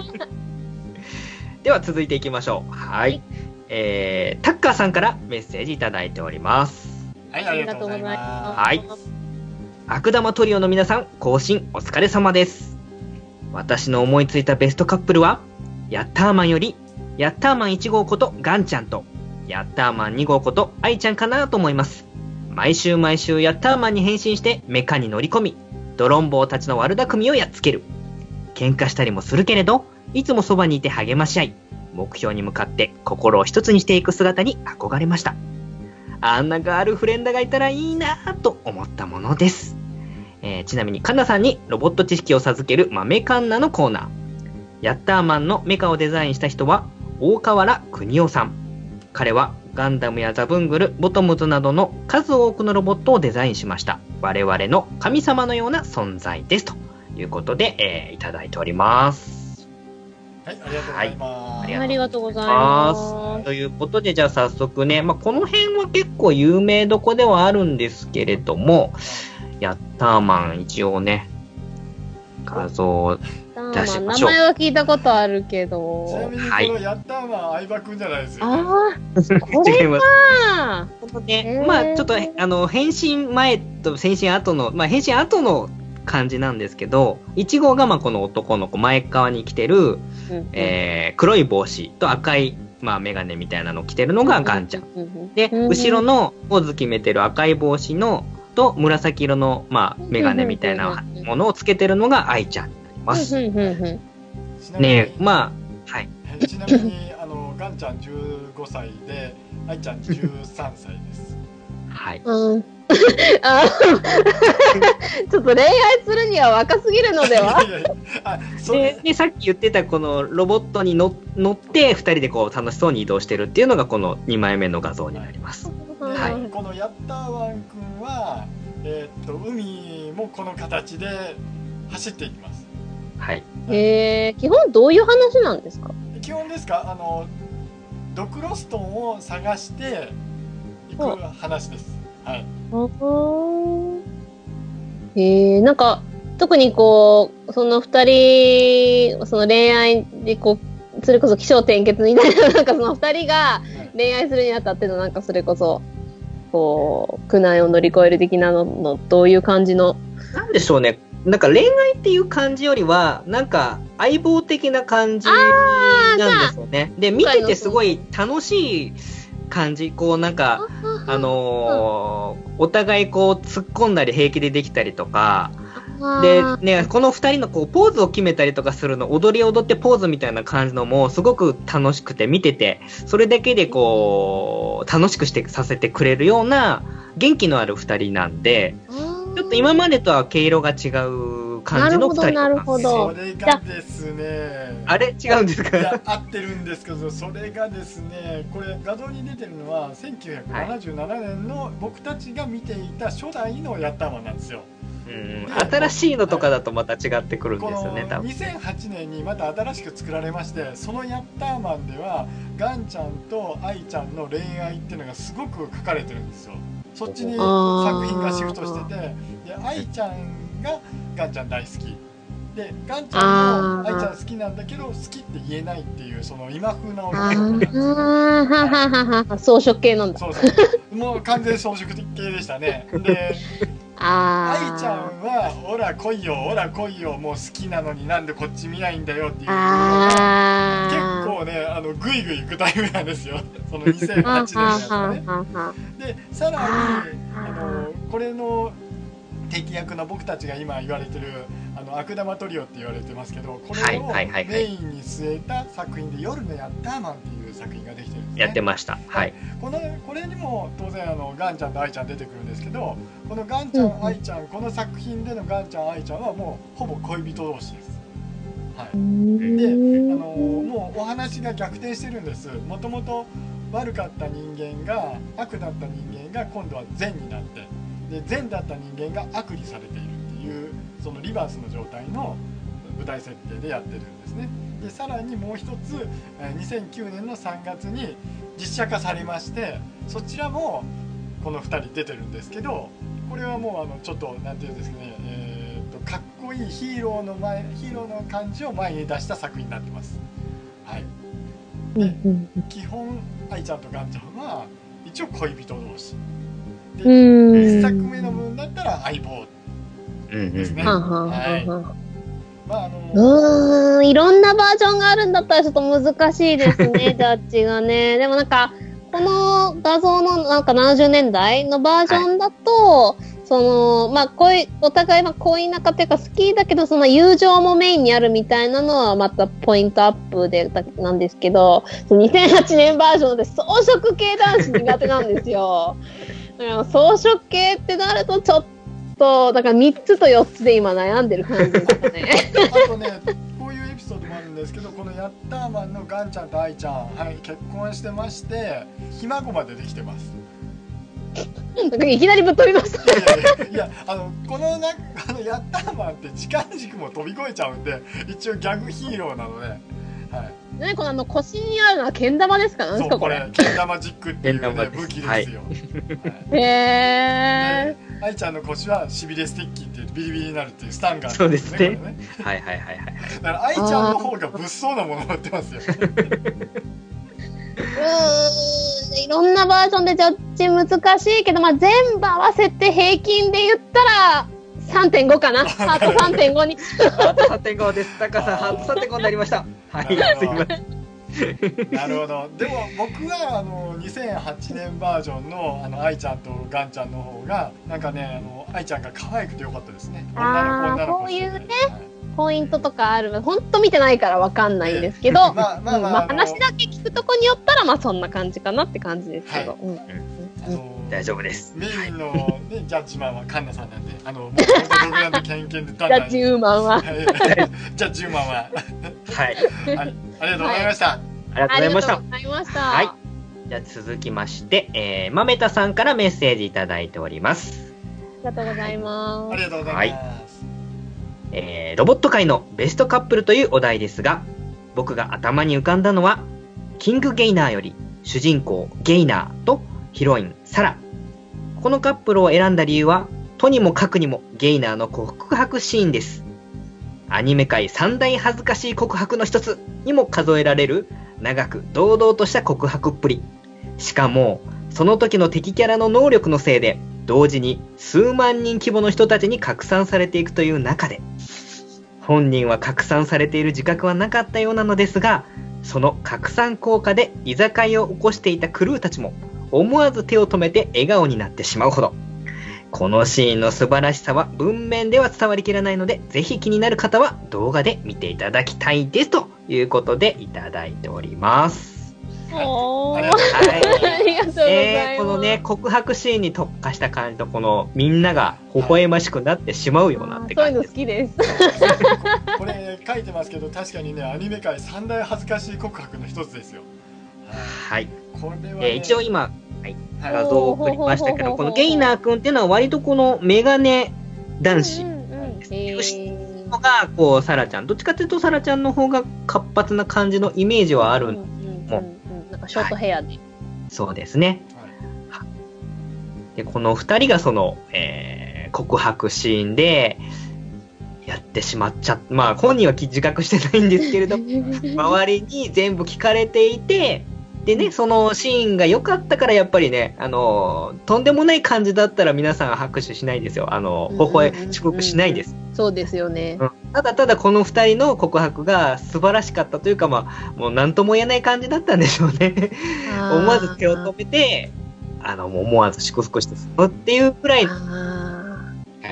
Speaker 3: では続いていきましょう。はい。タッカーさんからメッセージいただいております。
Speaker 2: はい、ありがとうございます。
Speaker 3: はい。悪玉トリオの皆さん、更新お疲れ様です。私の思いついたベストカップルは、ヤッターマンより、ヤッターマン1号ことガンちゃんと、ヤッターマン2号ことアイちゃんかなと思います。毎週ヤッターマンに変身してメカに乗り込み、ドロンボーたちの悪巧みをやっつける。喧嘩したりもするけれど、いつもそばにいて励まし合い、目標に向かって心を一つにしていく姿に憧れました。あんなガールフレンドがいたらいいなぁと思ったものです。ちなみにカンナさんにロボット知識を授ける豆カンナのコーナー。ヤッターマンのメカをデザインした人は大河原邦夫さん。彼はガンダムやザブングル、ボトムズなどの数多くのロボットをデザインしました。我々の神様のような存在です。ということで、いただいております。
Speaker 2: はい、ありがとうございます。
Speaker 4: ありがとうございます。
Speaker 3: ということで、じゃあ早速ね、この辺は結構有名どこではあるんですけれども、ヤッターマン一応ね、画像出しましょう。
Speaker 4: 名前は聞いたことあるけど。
Speaker 2: ちなみにこのヤッターマン相葉くんじゃないですよね。
Speaker 4: これ
Speaker 3: はちょっと変身前と変身後の、変身後の感じなんですけど、1号がこの男の子前側に着てる、黒い帽子と赤い、メガネみたいなのを着てるのがガンちゃん。で、後ろのポーズ決めてる赤い帽子のと紫色の、メガネみたいなものをつけてるのが愛ちゃんになります。ね
Speaker 2: はい。ちなみにガンちゃん15歳で愛ちゃん13歳です。
Speaker 3: はい。
Speaker 4: うんあちょっと恋愛するには若すぎるのでは。
Speaker 3: でさっき言ってたこのロボットに乗って2人でこう楽しそうに移動してるっていうのがこの2枚目の画像になります。
Speaker 2: はい、このヤッターワン君は、海もこの形で走っていきます。
Speaker 3: はい。
Speaker 4: 基本どういう話なんですか？
Speaker 2: 基本ですか、ドクロストンを探していく話です。はい。
Speaker 4: なんか特にこうその2人その恋愛でこうそれこそ起承転結みたいななんかその2人が恋愛するにあたってのなんかそれこそこう苦難を乗り越える的なのどういう感じの
Speaker 3: なんでしょうね。なんか恋愛っていう感じよりはなんか相棒的な感じなんですよね。で見ててすごい楽しい感じ、こうなんかお互いこう突っ込んだり平気でできたりとかでね、この2人のこうポーズを決めたりとかするの踊ってポーズみたいな感じのもすごく楽しくて見ててそれだけでこう楽しくさせてくれるような元気のある2人なんでちょっと今までとは毛色が違う感じの2人
Speaker 4: なるほど。
Speaker 2: それがですね、
Speaker 3: あれ違うんですか？
Speaker 2: いや合ってるんですけど、それがですね、これ画像に出てるのは1977年の僕たちが見ていた初代のヤッターマンなんですよ。
Speaker 3: 新しいのとかだとまた違ってくるんですよね。
Speaker 2: この2008年にまた新しく作られまして、そのヤッターマンではガンちゃんとアイちゃんの恋愛っていうのがすごく書かれてるんですよ。そっちに作品がシフトしてて、でアイちゃんがガンちゃん大好きで、ガンちゃんもアイちゃん好きなんだけど好きって言えないっていうその今風な女の子なんですよ。
Speaker 4: 装飾系なんだ。
Speaker 2: そうもう完全装飾系でしたね。でアイちゃんはオラ来いよオラ来いよもう好きなのになんでこっち見ないんだよっていうのが結構ねグイグイいくタイプなんですよ。その2008年のやつがね。でさらにこれの敵役の僕たちが今言われてる悪玉トリオって言われてますけど、これをメインに据えた作品で夜のヤッターマンっていう作品ができてるんですね。
Speaker 3: やってました。はい。
Speaker 2: これにも当然ガンちゃんとアイちゃん出てくるんですけど、このガンちゃん、アイちゃん、この作品でのガンちゃん、アイちゃんはもうほぼ恋人同士です。はい。で、もうお話が逆転してるんです。もともと悪かった人間が悪だった人間が今度は善になって、で善だった人間が悪にされているっていうそのリバースの状態の舞台設定でやってるんですね。でさらにもう一つ2009年の3月に実写化されまして、そちらもこの2人出てるんですけど、これはもうちょっとなんていうんですかね、かっこいいヒーローの感じを前に出した作品になってます。はい。で基本アイちゃんとガンちゃんは一応恋人同士で、1作目の分だったら相棒ですね。
Speaker 4: いろんなバージョンがあるんだったらちょっと難しいですねジャッジがね。でもなんかこの画像のなんか70年代のバージョンだと、そのお互い恋仲っていうか好きだけどその友情もメインにあるみたいなのはまたポイントアップでなんですけど、2008年バージョンで装飾系男子苦手なんですよ。装飾系ってなるとちょっとだから3つと4つで今悩んでる感じですかね。
Speaker 2: あとねこういうエピソードもあるんですけど、このヤッターマンのガンちゃんとアイちゃん、はい、結婚してましてひ孫までできてます。
Speaker 4: いきなりぶっ飛びました。
Speaker 2: いやこのヤッターマンって時間軸も飛び越えちゃうんで一応ギャグヒーローなので、はい。ね、
Speaker 4: この腰にあるのはけん玉ですか？なんですかこれ？
Speaker 2: けん玉ジックっていうね武器ですよ。はい、
Speaker 4: へー。
Speaker 2: アイちゃんの腰はしびれステッキってビリビリになるっていうスタンガン、
Speaker 3: そうですね。はいはいはいはい。
Speaker 2: だからアイちゃんの方が物騒なものを持ってますよ。
Speaker 4: いろんなバージョンでジャッジ難しいけど、全部合わせて平均で言ったら 3.5 かな。ハート 3.5 に。
Speaker 3: ハート 3.5 です。タカさんハート 3.5 になりました。はい、すいません。
Speaker 2: なるほど。でも僕は2008年バージョンの愛ちゃんとガンちゃんの方がなんかね愛ちゃんが可愛くてよかったですね。女の子
Speaker 4: そういうね、ポイントとかある。本当見てないからわかんないんですけど、話だけ聞くとこによったらそんな感じかなって感じですけど。
Speaker 3: 大丈夫です。
Speaker 2: メインの、ね、ジャッジマンはカンナさんなんで、もう本当独断と偏見で
Speaker 4: ジャッジウーマンは。
Speaker 2: ジャッジウーマンは。
Speaker 3: はい。
Speaker 2: はい。ありがとうございました。
Speaker 3: ありがとうございました。
Speaker 4: ありがとうございました。
Speaker 3: はい。じゃあ続きまして、まめたさんからメッセージいただいております。
Speaker 4: ありがとうございます。
Speaker 2: ありがとうございます。
Speaker 3: ロボット界のベストカップルというお題ですが、僕が頭に浮かんだのは、キングゲイナーより主人公ゲイナーとヒロインサラ。このカップルを選んだ理由は、とにもかくにもゲイナーの告白シーンです。アニメ界三大恥ずかしい告白の一つにも数えられる長く堂々とした告白っぷり。しかも、その時の敵キャラの能力のせいで、同時に数万人規模の人たちに拡散されていくという中で、本人は拡散されている自覚はなかったようなのですが、その拡散効果で居酒屋を起こしていたクルーたちも、思わず手を止めて笑顔になってしまうほど。このシーンの素晴らしさは文面では伝わりきらないので、ぜひ気になる方は動画で見ていただきたいですということでいただいております。
Speaker 4: おー、
Speaker 2: ありがとうございます。
Speaker 4: ありがとうございます。
Speaker 3: このね、告白シーンに特化した感じと、このみんなが微笑ましくなってしまうようなって感じ
Speaker 4: そういうの好きです。
Speaker 2: これ書いてますけど、確かにね、アニメ界三大恥ずかしい告白の一つですよ。
Speaker 3: はい。
Speaker 2: これは、ね、
Speaker 3: 一応今、はい、
Speaker 2: はい
Speaker 3: 画像を送りましたけど、このゲイナー君っていうのは割とこのメガネ男子なんですね。のがこうサラちゃん、どっちかというとサラちゃんの方が活発な感じのイメージはあるんですけども、
Speaker 4: なんかショートヘアで、はい、
Speaker 3: そうですね。はい、でこの2人がその、告白シーンでやってしまっちゃった、まあ本人は自覚してないんですけれど周りに全部聞かれていて、でね、そのシーンが良かったからやっぱりね、とんでもない感じだったら皆さん拍手しないですよ。微笑遅刻しないです。
Speaker 4: そうですよね。
Speaker 3: ただただこの2人の告白が素晴らしかったというか、まあ、もう何とも言えない感じだったんでしょうね。思わず手を止めて、思わず祝福してしまうっていうくらい、はい、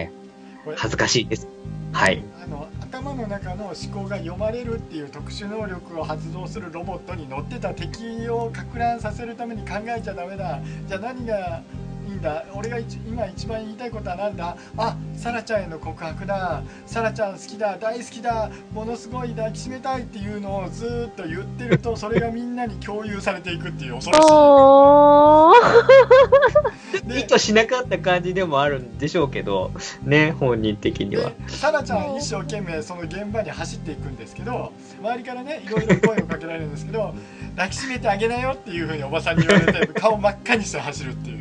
Speaker 3: 恥ずかしいです。はい。
Speaker 2: 頭の中の思考が読まれるっていう特殊能力を発動するロボットに乗ってた敵をか乱させるために考えちゃダメだ。じゃあ何がいいんだ。俺が今一番言いたいことはなんだ。あ、サラちゃんへの告白だ。サラちゃん好きだ、大好きだ、ものすごい抱きしめたいっていうのをずーっと言ってると、それがみんなに共有されていくっていう恐ろしい。
Speaker 3: 意図しなかった感じでもあるんでしょうけどね、本人的には。
Speaker 2: サラちゃんは一生懸命その現場に走っていくんですけど、周りからねいろいろ声をかけられるんですけど抱きしめてあげなよっていうふうにおばさんに言われて顔真っ赤にして走るっていう。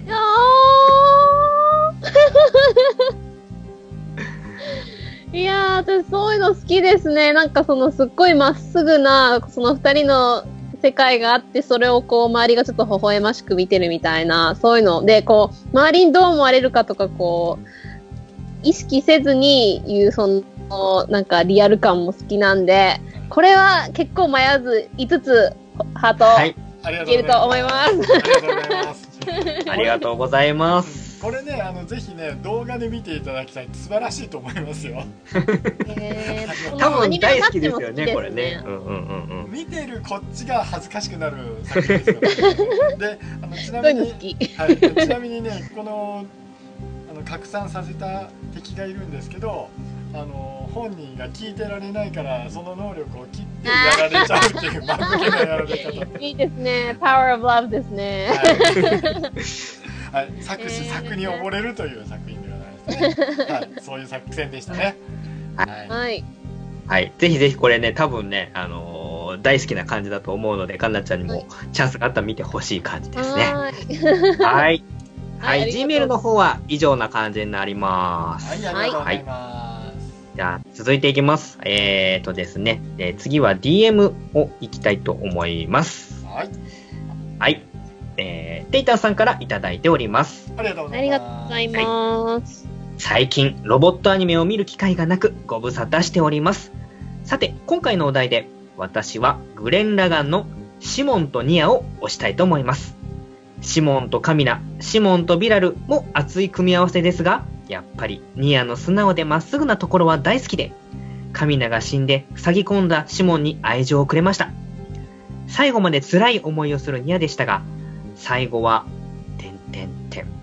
Speaker 4: いやー、私そういうの好きですね。なんかそのすっごいまっすぐなその二人の世界があって、それをこう周りがちょっと微笑ましく見てるみたいな、そういうのでこう周りにどう思われるかとかこう意識せずに言うそのなんかリアル感も好きなんで、これは結構迷わず5つハートいけると思います。
Speaker 3: ありがとうございます。
Speaker 2: これね、ぜひね動画で見ていただきたい。素晴らしいと思いますよ。
Speaker 3: 多分大好きですよね、これね。
Speaker 2: 見てるこっちが恥ずかしくなる作品ですよね。で、ちなみにね、この拡散させた敵がいるんですけど、本人が聞いてられないからその能力を切ってやられちゃうっていう間抜けなやられ方。
Speaker 4: いいですね。Power of Love ですね。
Speaker 2: はい、作詞作に溺れるという作品でございますね。はい、そういう作戦でしたね。
Speaker 4: はい。
Speaker 3: はい、ぜひぜひこれね、多分ね、大好きな感じだと思うので、かんなちゃんにもチャンスがあったら見てほしい感じですね。はい。はい、Gmail の方は以上な感じになります。
Speaker 2: はい、ありがとうございます。
Speaker 3: じゃあ、続いていきます。ですね、次は DM をいきたいと思います。
Speaker 2: はい。
Speaker 3: はい。テイタンさんからいただいております。
Speaker 2: ありがとうございます。
Speaker 4: ありがとうございます。
Speaker 3: 最近、ロボットアニメを見る機会がなく、ご無沙汰しております。さて、今回のお題で、私はグレン・ラガンのシモンとニアを推したいと思います。シモンとカミナ、シモンとビラルも熱い組み合わせですが、やっぱりニアの素直でまっすぐなところは大好きで、カミナが死んで塞ぎ込んだシモンに愛情をくれました。最後まで辛い思いをするニアでしたが、最後は、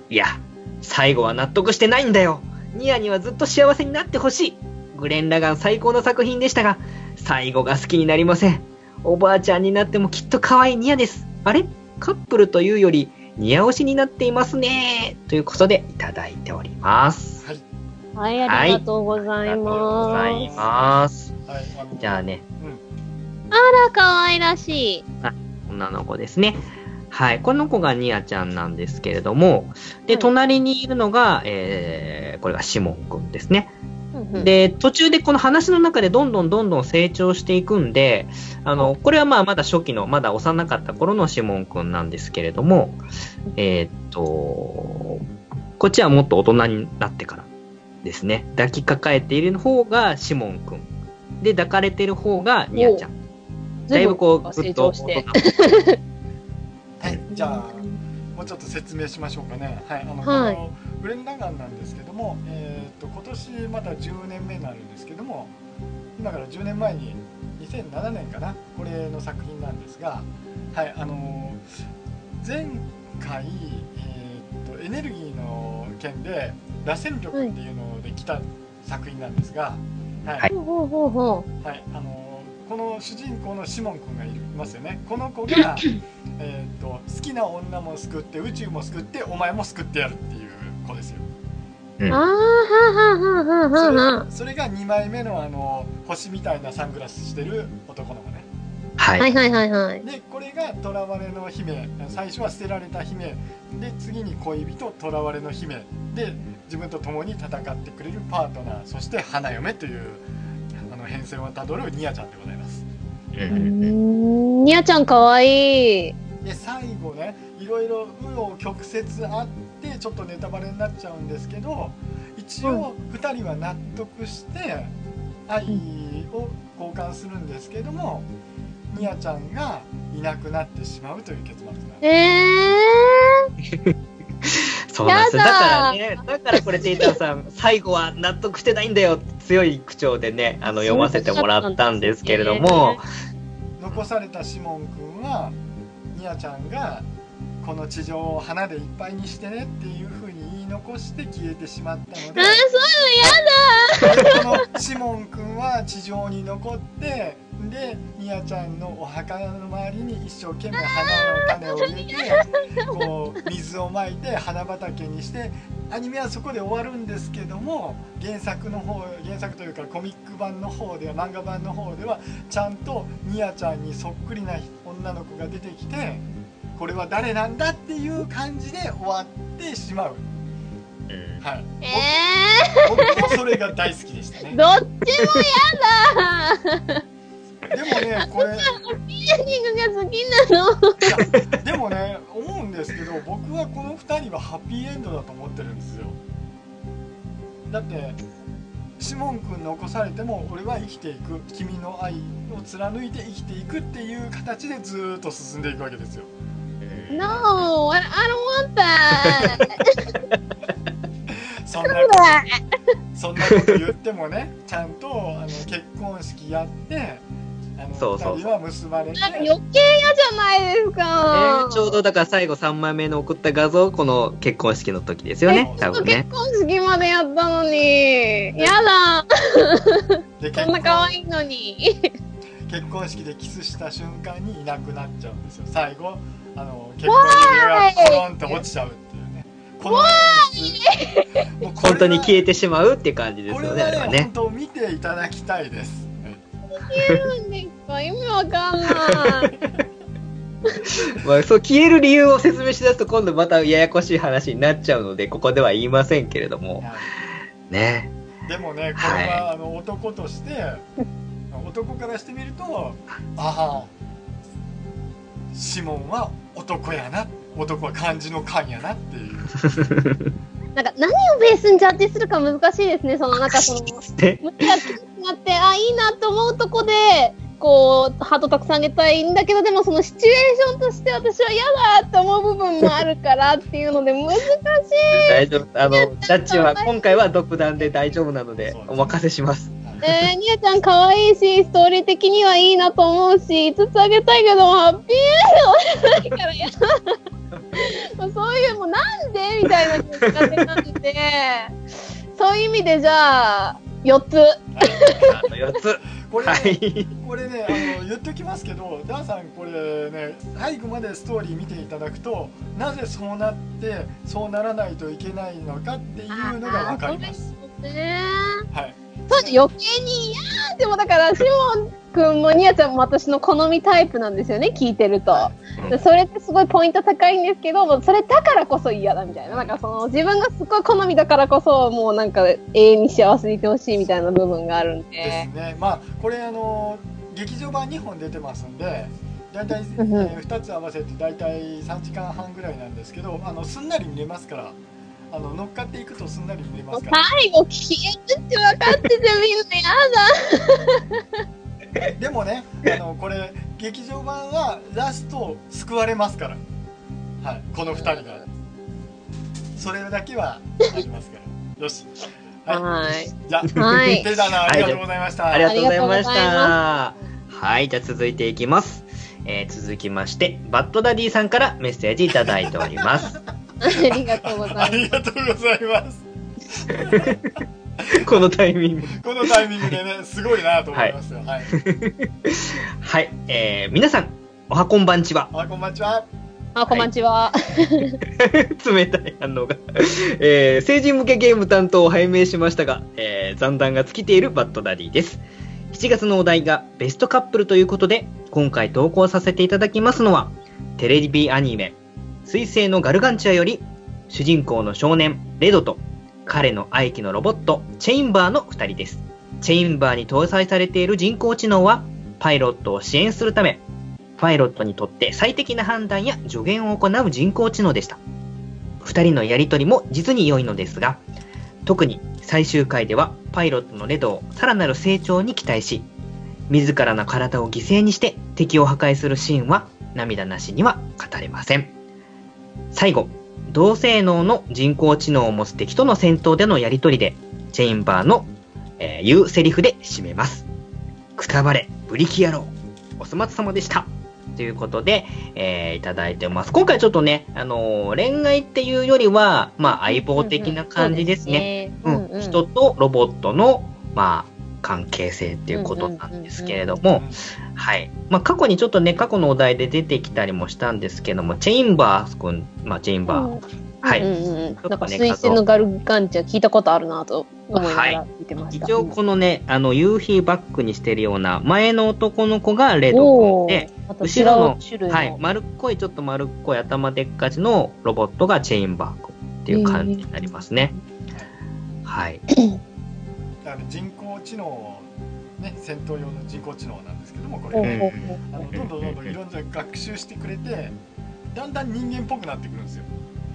Speaker 3: いや、最後は納得してないんだよ。ニアにはずっと幸せになってほしい。グレン・ラガン最高の作品でしたが、最後が好きになりません。おばあちゃんになってもきっと可愛いニアです。あれ？カップルというよりニア推しになっていますね。ということでいただいております。
Speaker 2: はい。
Speaker 4: はい、ありがとうござい
Speaker 3: ありがとうござい
Speaker 4: ます。
Speaker 3: ます。
Speaker 2: はい、
Speaker 3: じゃあね、
Speaker 4: あら、可愛らしい。
Speaker 3: 女の子ですね。はい。この子がニアちゃんなんですけれども、で、
Speaker 4: はい
Speaker 3: 隣にいるのが、これがシモンくんですね。
Speaker 4: うんうん、
Speaker 3: で、途中でこの話の中でどんどん成長していくんで、これはまだ初期の、まだ幼かった頃のシモンくんなんですけれども、こっちはもっと大人になってからですね。抱きかかえている方がシモンくん。で、抱かれてる方がニアちゃん。だいぶこう、ずっと大人。
Speaker 2: はい、じゃあもうちょっと説明しましょうかね。はい、このグレン・ラガンなんですけども、今年また10年目になるんですけども、今から10年前に2007年かな、これの作品なんですが、はい、前回、エネルギーの件で螺旋力っていうので来た作品なんですが、はい、はい、この主人公のシモン君がいますよね。この子が好きな女も救って宇宙も救ってお前も救ってやるっていう子ですよ。それが2枚目の星みたいなサングラスしてる男の子ね。
Speaker 4: はいはいはいはい。
Speaker 2: でこれが囚われの姫、最初は捨てられた姫で、次に恋人囚われの姫で、自分と共に戦ってくれるパートナー、そして花嫁という変遷をたどるニアちゃんでございます。
Speaker 4: ニアちゃんかわいい。
Speaker 2: で最後ね、いろいろ紆余曲折あってちょっとネタバレになっちゃうんですけど、一応2人は納得して愛を交換するんですけども、ニアちゃんがいなくなってしまうという結末なんです。
Speaker 3: そうなんですよ。だからね、だからこれテイタンさん最後は納得してないんだよって強い口調でね、読ませてもらったんですけれども、
Speaker 2: 残されたシモン君はニアちゃんがこの地上を花でいっぱいにしてねっていう風に言い残して消えてしまったので、
Speaker 4: そういうのやだ。
Speaker 2: このシモン君は地上に残って、でニアちゃんのお墓の周りに一生懸命花の種を入れてこう水をまいて花畑にして、アニメはそこで終わるんですけども、原作というかコミック版の方では、漫画版の方ではちゃんとニアちゃんにそっくりな女の子が出てきて、これは誰なんだっていう感じで終わってしまう。はい、僕もそれが大好きでしたね。
Speaker 4: どっちもやだ。
Speaker 2: でもね、これ
Speaker 4: ハッピーエンディングが好きなの。
Speaker 2: いやでもね、思うんですけど、僕はこの2人はハッピーエンドだと思ってるんですよ。だってシモン君残されても俺は生きていく、君の愛を貫いて生きていくっていう形でずーっと進んでいくわけですよ。
Speaker 4: No, I don't want that.
Speaker 2: そんなこと言ってもね、ちゃんと結婚式やって2人は結ばれて、
Speaker 4: 余計嫌じゃないですか。
Speaker 3: ちょうどだから最後3枚目の送った画像、この結婚式の時ですよね、多分ね。
Speaker 4: 結婚式までやったのにやだ。そんな可愛いのに。
Speaker 2: 結婚式でキスした瞬間にいなくなっちゃうんですよ。最後結婚指輪がコロンって落ちちゃうっていうね。この
Speaker 3: もう本当に消えてしまうっていう感じですよね。
Speaker 2: これはね、本当見ていただきたいです。
Speaker 4: 消えるんですか？意味わかんない。
Speaker 3: まあ、そう消える理由を説明しだすと今度またややこしい話になっちゃうので、ここでは言いませんけれども、ね。
Speaker 2: でもね、これは男として、男からしてみると、ああシモンは男やな、男は漢字の漢やなっていう。
Speaker 4: なんか何をベースにジャッジするか難しいですね。なんかむちゃくちゃになって、あ、いいなと思うとこでこうハートたくさんあげたいんだけど、でもそのシチュエーションとして私は嫌だって思う部分もあるからっていうので難しい。
Speaker 3: 大丈夫、ジャッジは今回は独断で大丈夫なのでお任せします。
Speaker 4: ニアちゃん可愛いし、ストーリー的にはいいなと思うし、5つあげたいけど、ハッピーエンドないからや。もうそういう、もうなんでみたいな気持ちなんで、そういう意味でじゃあ、4つ。
Speaker 3: 4つ。
Speaker 2: これね、
Speaker 3: はい。
Speaker 2: これね言っておきますけど、ダーさんこれね、最後までストーリー見ていただくと、なぜそうなってそうならないといけないのかっていうのがわかります。はい。
Speaker 4: そう余計に嫌でもだからシモン君もニアちゃんも私の好みタイプなんですよね、聞いてると。それってすごいポイント高いんですけど、それだからこそ嫌だみたいな、なんかその自分がすごい好みだからこそもうなんか永遠に幸せでいてほしいみたいな部分があるんで。
Speaker 2: ですね。まあこれ劇場版2本出てますんで、だいたい2つ合わせてだいたい3時間半ぐらいなんですけど、すんなり見れますから。乗っかっていくとすんなり見れますから。
Speaker 4: 最後消えるって分かっててみんなやだ。
Speaker 2: でもね、これ劇場版はラスト救われますから、はい、この2人がそれだけはありますから。よし、はい、じゃあ、
Speaker 4: はい、
Speaker 2: ペダナありがとうございました。
Speaker 3: ありがとうございました。はい、じゃあ続いていきます。続きましてバッドダディさんからメッセージいただいております。
Speaker 4: ありがとうございます。
Speaker 2: ありがとうございます。
Speaker 3: このタイミング
Speaker 2: でね、すごいなと思いますよ。はい。
Speaker 3: はい、皆さんおはこんばんちは。
Speaker 2: おはこんばんちは。
Speaker 4: こんばんちは。
Speaker 3: 冷たい反応が。成人向けゲーム担当を拝命しましたが、残弾が尽きているバッドダディです。7月のお題がベストカップルということで、今回投稿させていただきますのは、テレビアニメ水星のガルガンチュアより主人公の少年レドと彼の愛機のロボットチェインバーの2人です。チェインバーに搭載されている人工知能はパイロットを支援するため、パイロットにとって最適な判断や助言を行う人工知能でした。2人のやりとりも実に良いのですが、特に最終回ではパイロットのレドをさらなる成長に期待し、自らの体を犠牲にして敵を破壊するシーンは涙なしには語れません。最後、同性能の人工知能を持つ敵との戦闘でのやりとりでチェインバーの、言うセリフで締めます。くたばれブリキ野郎、お粗末様でしたということで、いただいてます。今回ちょっとね、恋愛っていうよりは、まあ、相棒的な感じですね。人とロボットの、まあ、関係性っていうことなんですけれども、はい。まあ、過去にちょっとね、過去のお題で出てきたりもしたんですけども、チェインバー君、まあ、チェインバー、はい。
Speaker 4: なんか、水星のガルガンチャ聞いたことあるなと思いながら見てました。
Speaker 3: 一応、このね、夕日バックにしてるような、前の男の子がレド君で、後ろの、はい、ちょっと丸っこい頭でっかちのロボットがチェインバー君っていう感じになりますね。はい。
Speaker 2: だから人工知能、ね、戦闘用の人工知能なんですけども、これ、どんどんいろんな学習してくれて、だんだん人間っぽくなってくるんですよ。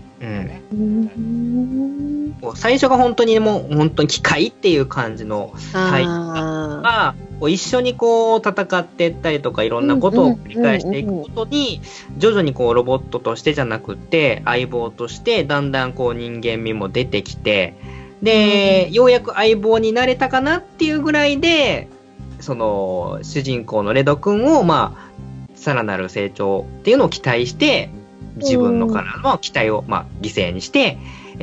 Speaker 3: 最初が本当に機械っていう感じの体が一緒にこう戦っていったりとか、いろんなことを繰り返していくことに、徐々にこうロボットとしてじゃなくって相棒としてだんだんこう人間味も出てきて、でようやく相棒になれたかなっていうぐらいで、その主人公のレド君をまあさらなる成長っていうのを期待して、自分のからの期待を、まあ、犠牲にして、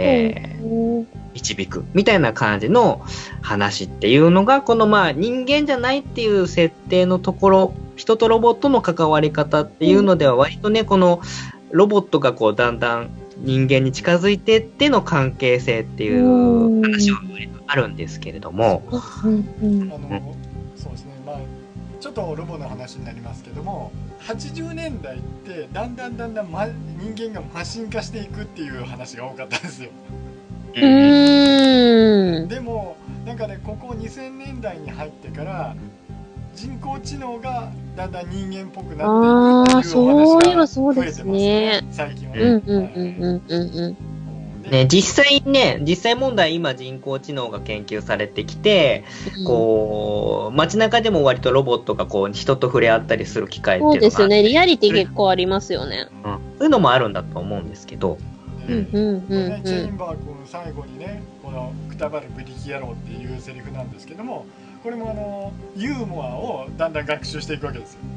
Speaker 3: 導くみたいな感じの話っていうのが、このまあ人間じゃないっていう設定のところ、人とロボットの関わり方っていうのでは割とね、このロボットがこうだんだん人間に近づいてっての関係性っていう話は割とあるんですけれども、
Speaker 2: そうですね、まあちょっとロボの話になりますけども、80年代ってだんだん、人間がマシン化していくっていう話が多かったんですよ。でもなんかね、ここ2000年代に入ってから人工知能がだんだん人間っぽくなっていくっていうお話が増えてますね、最近はね。
Speaker 3: 実際問題、今人工知能が研究されてきて、こう街中でも割とロボットがこう人と触れ合ったりする機会っていうのが、
Speaker 4: そうですね、リアリティ結構ありますよね。
Speaker 3: そういうのもあるんだと思うんですけど、
Speaker 2: チェインバー君最後にね、このくたばるブリキ野郎っていうセリフなんですけども、 これもユーモアをだんだん学習していくわけですよ。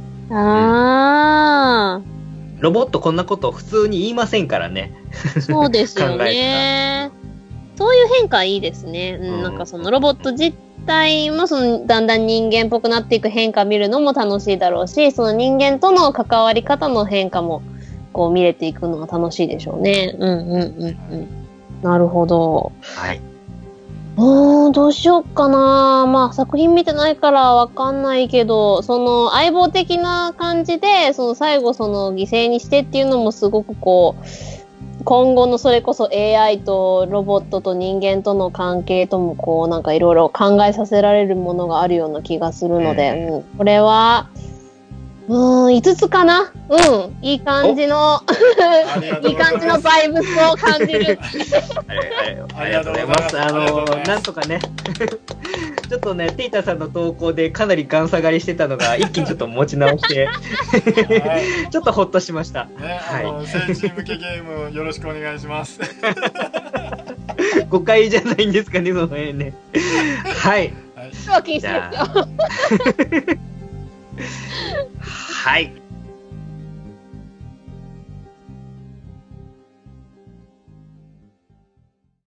Speaker 4: あ
Speaker 3: ロボットこんなこと普通に言いませんからね。
Speaker 4: あ、そうですよ
Speaker 3: 考
Speaker 4: ね。そういう変化いいですね。なんかそのロボット自体もだんだん人間っぽくなっていく変化見るのも楽しいだろうし、その人間との関わり方の変化もこう見れていくのが楽しいでしょうね。なるほど。
Speaker 3: はい。
Speaker 4: どうしようかな。まあ作品見てないからわかんないけど、その相棒的な感じで、その最後その犠牲にしてっていうのもすごくこう、今後のそれこそ AI とロボットと人間との関係ともこうなんかいろいろ考えさせられるものがあるような気がするので、これは、5つかな。いい感じのいい感じのバイブスを感じる。
Speaker 3: ありがとうございます。なんとかね、ちょっとね、テイタさんの投稿でかなりガン下がりしてたのが、一気にちょっと持ち直して、ちょっとほっとしました。
Speaker 2: ね、成人向けゲームよろしくお願いします。
Speaker 3: 誤解じゃないんですかね、その辺ね。はい。
Speaker 4: はい、禁止ですよ。
Speaker 3: はい。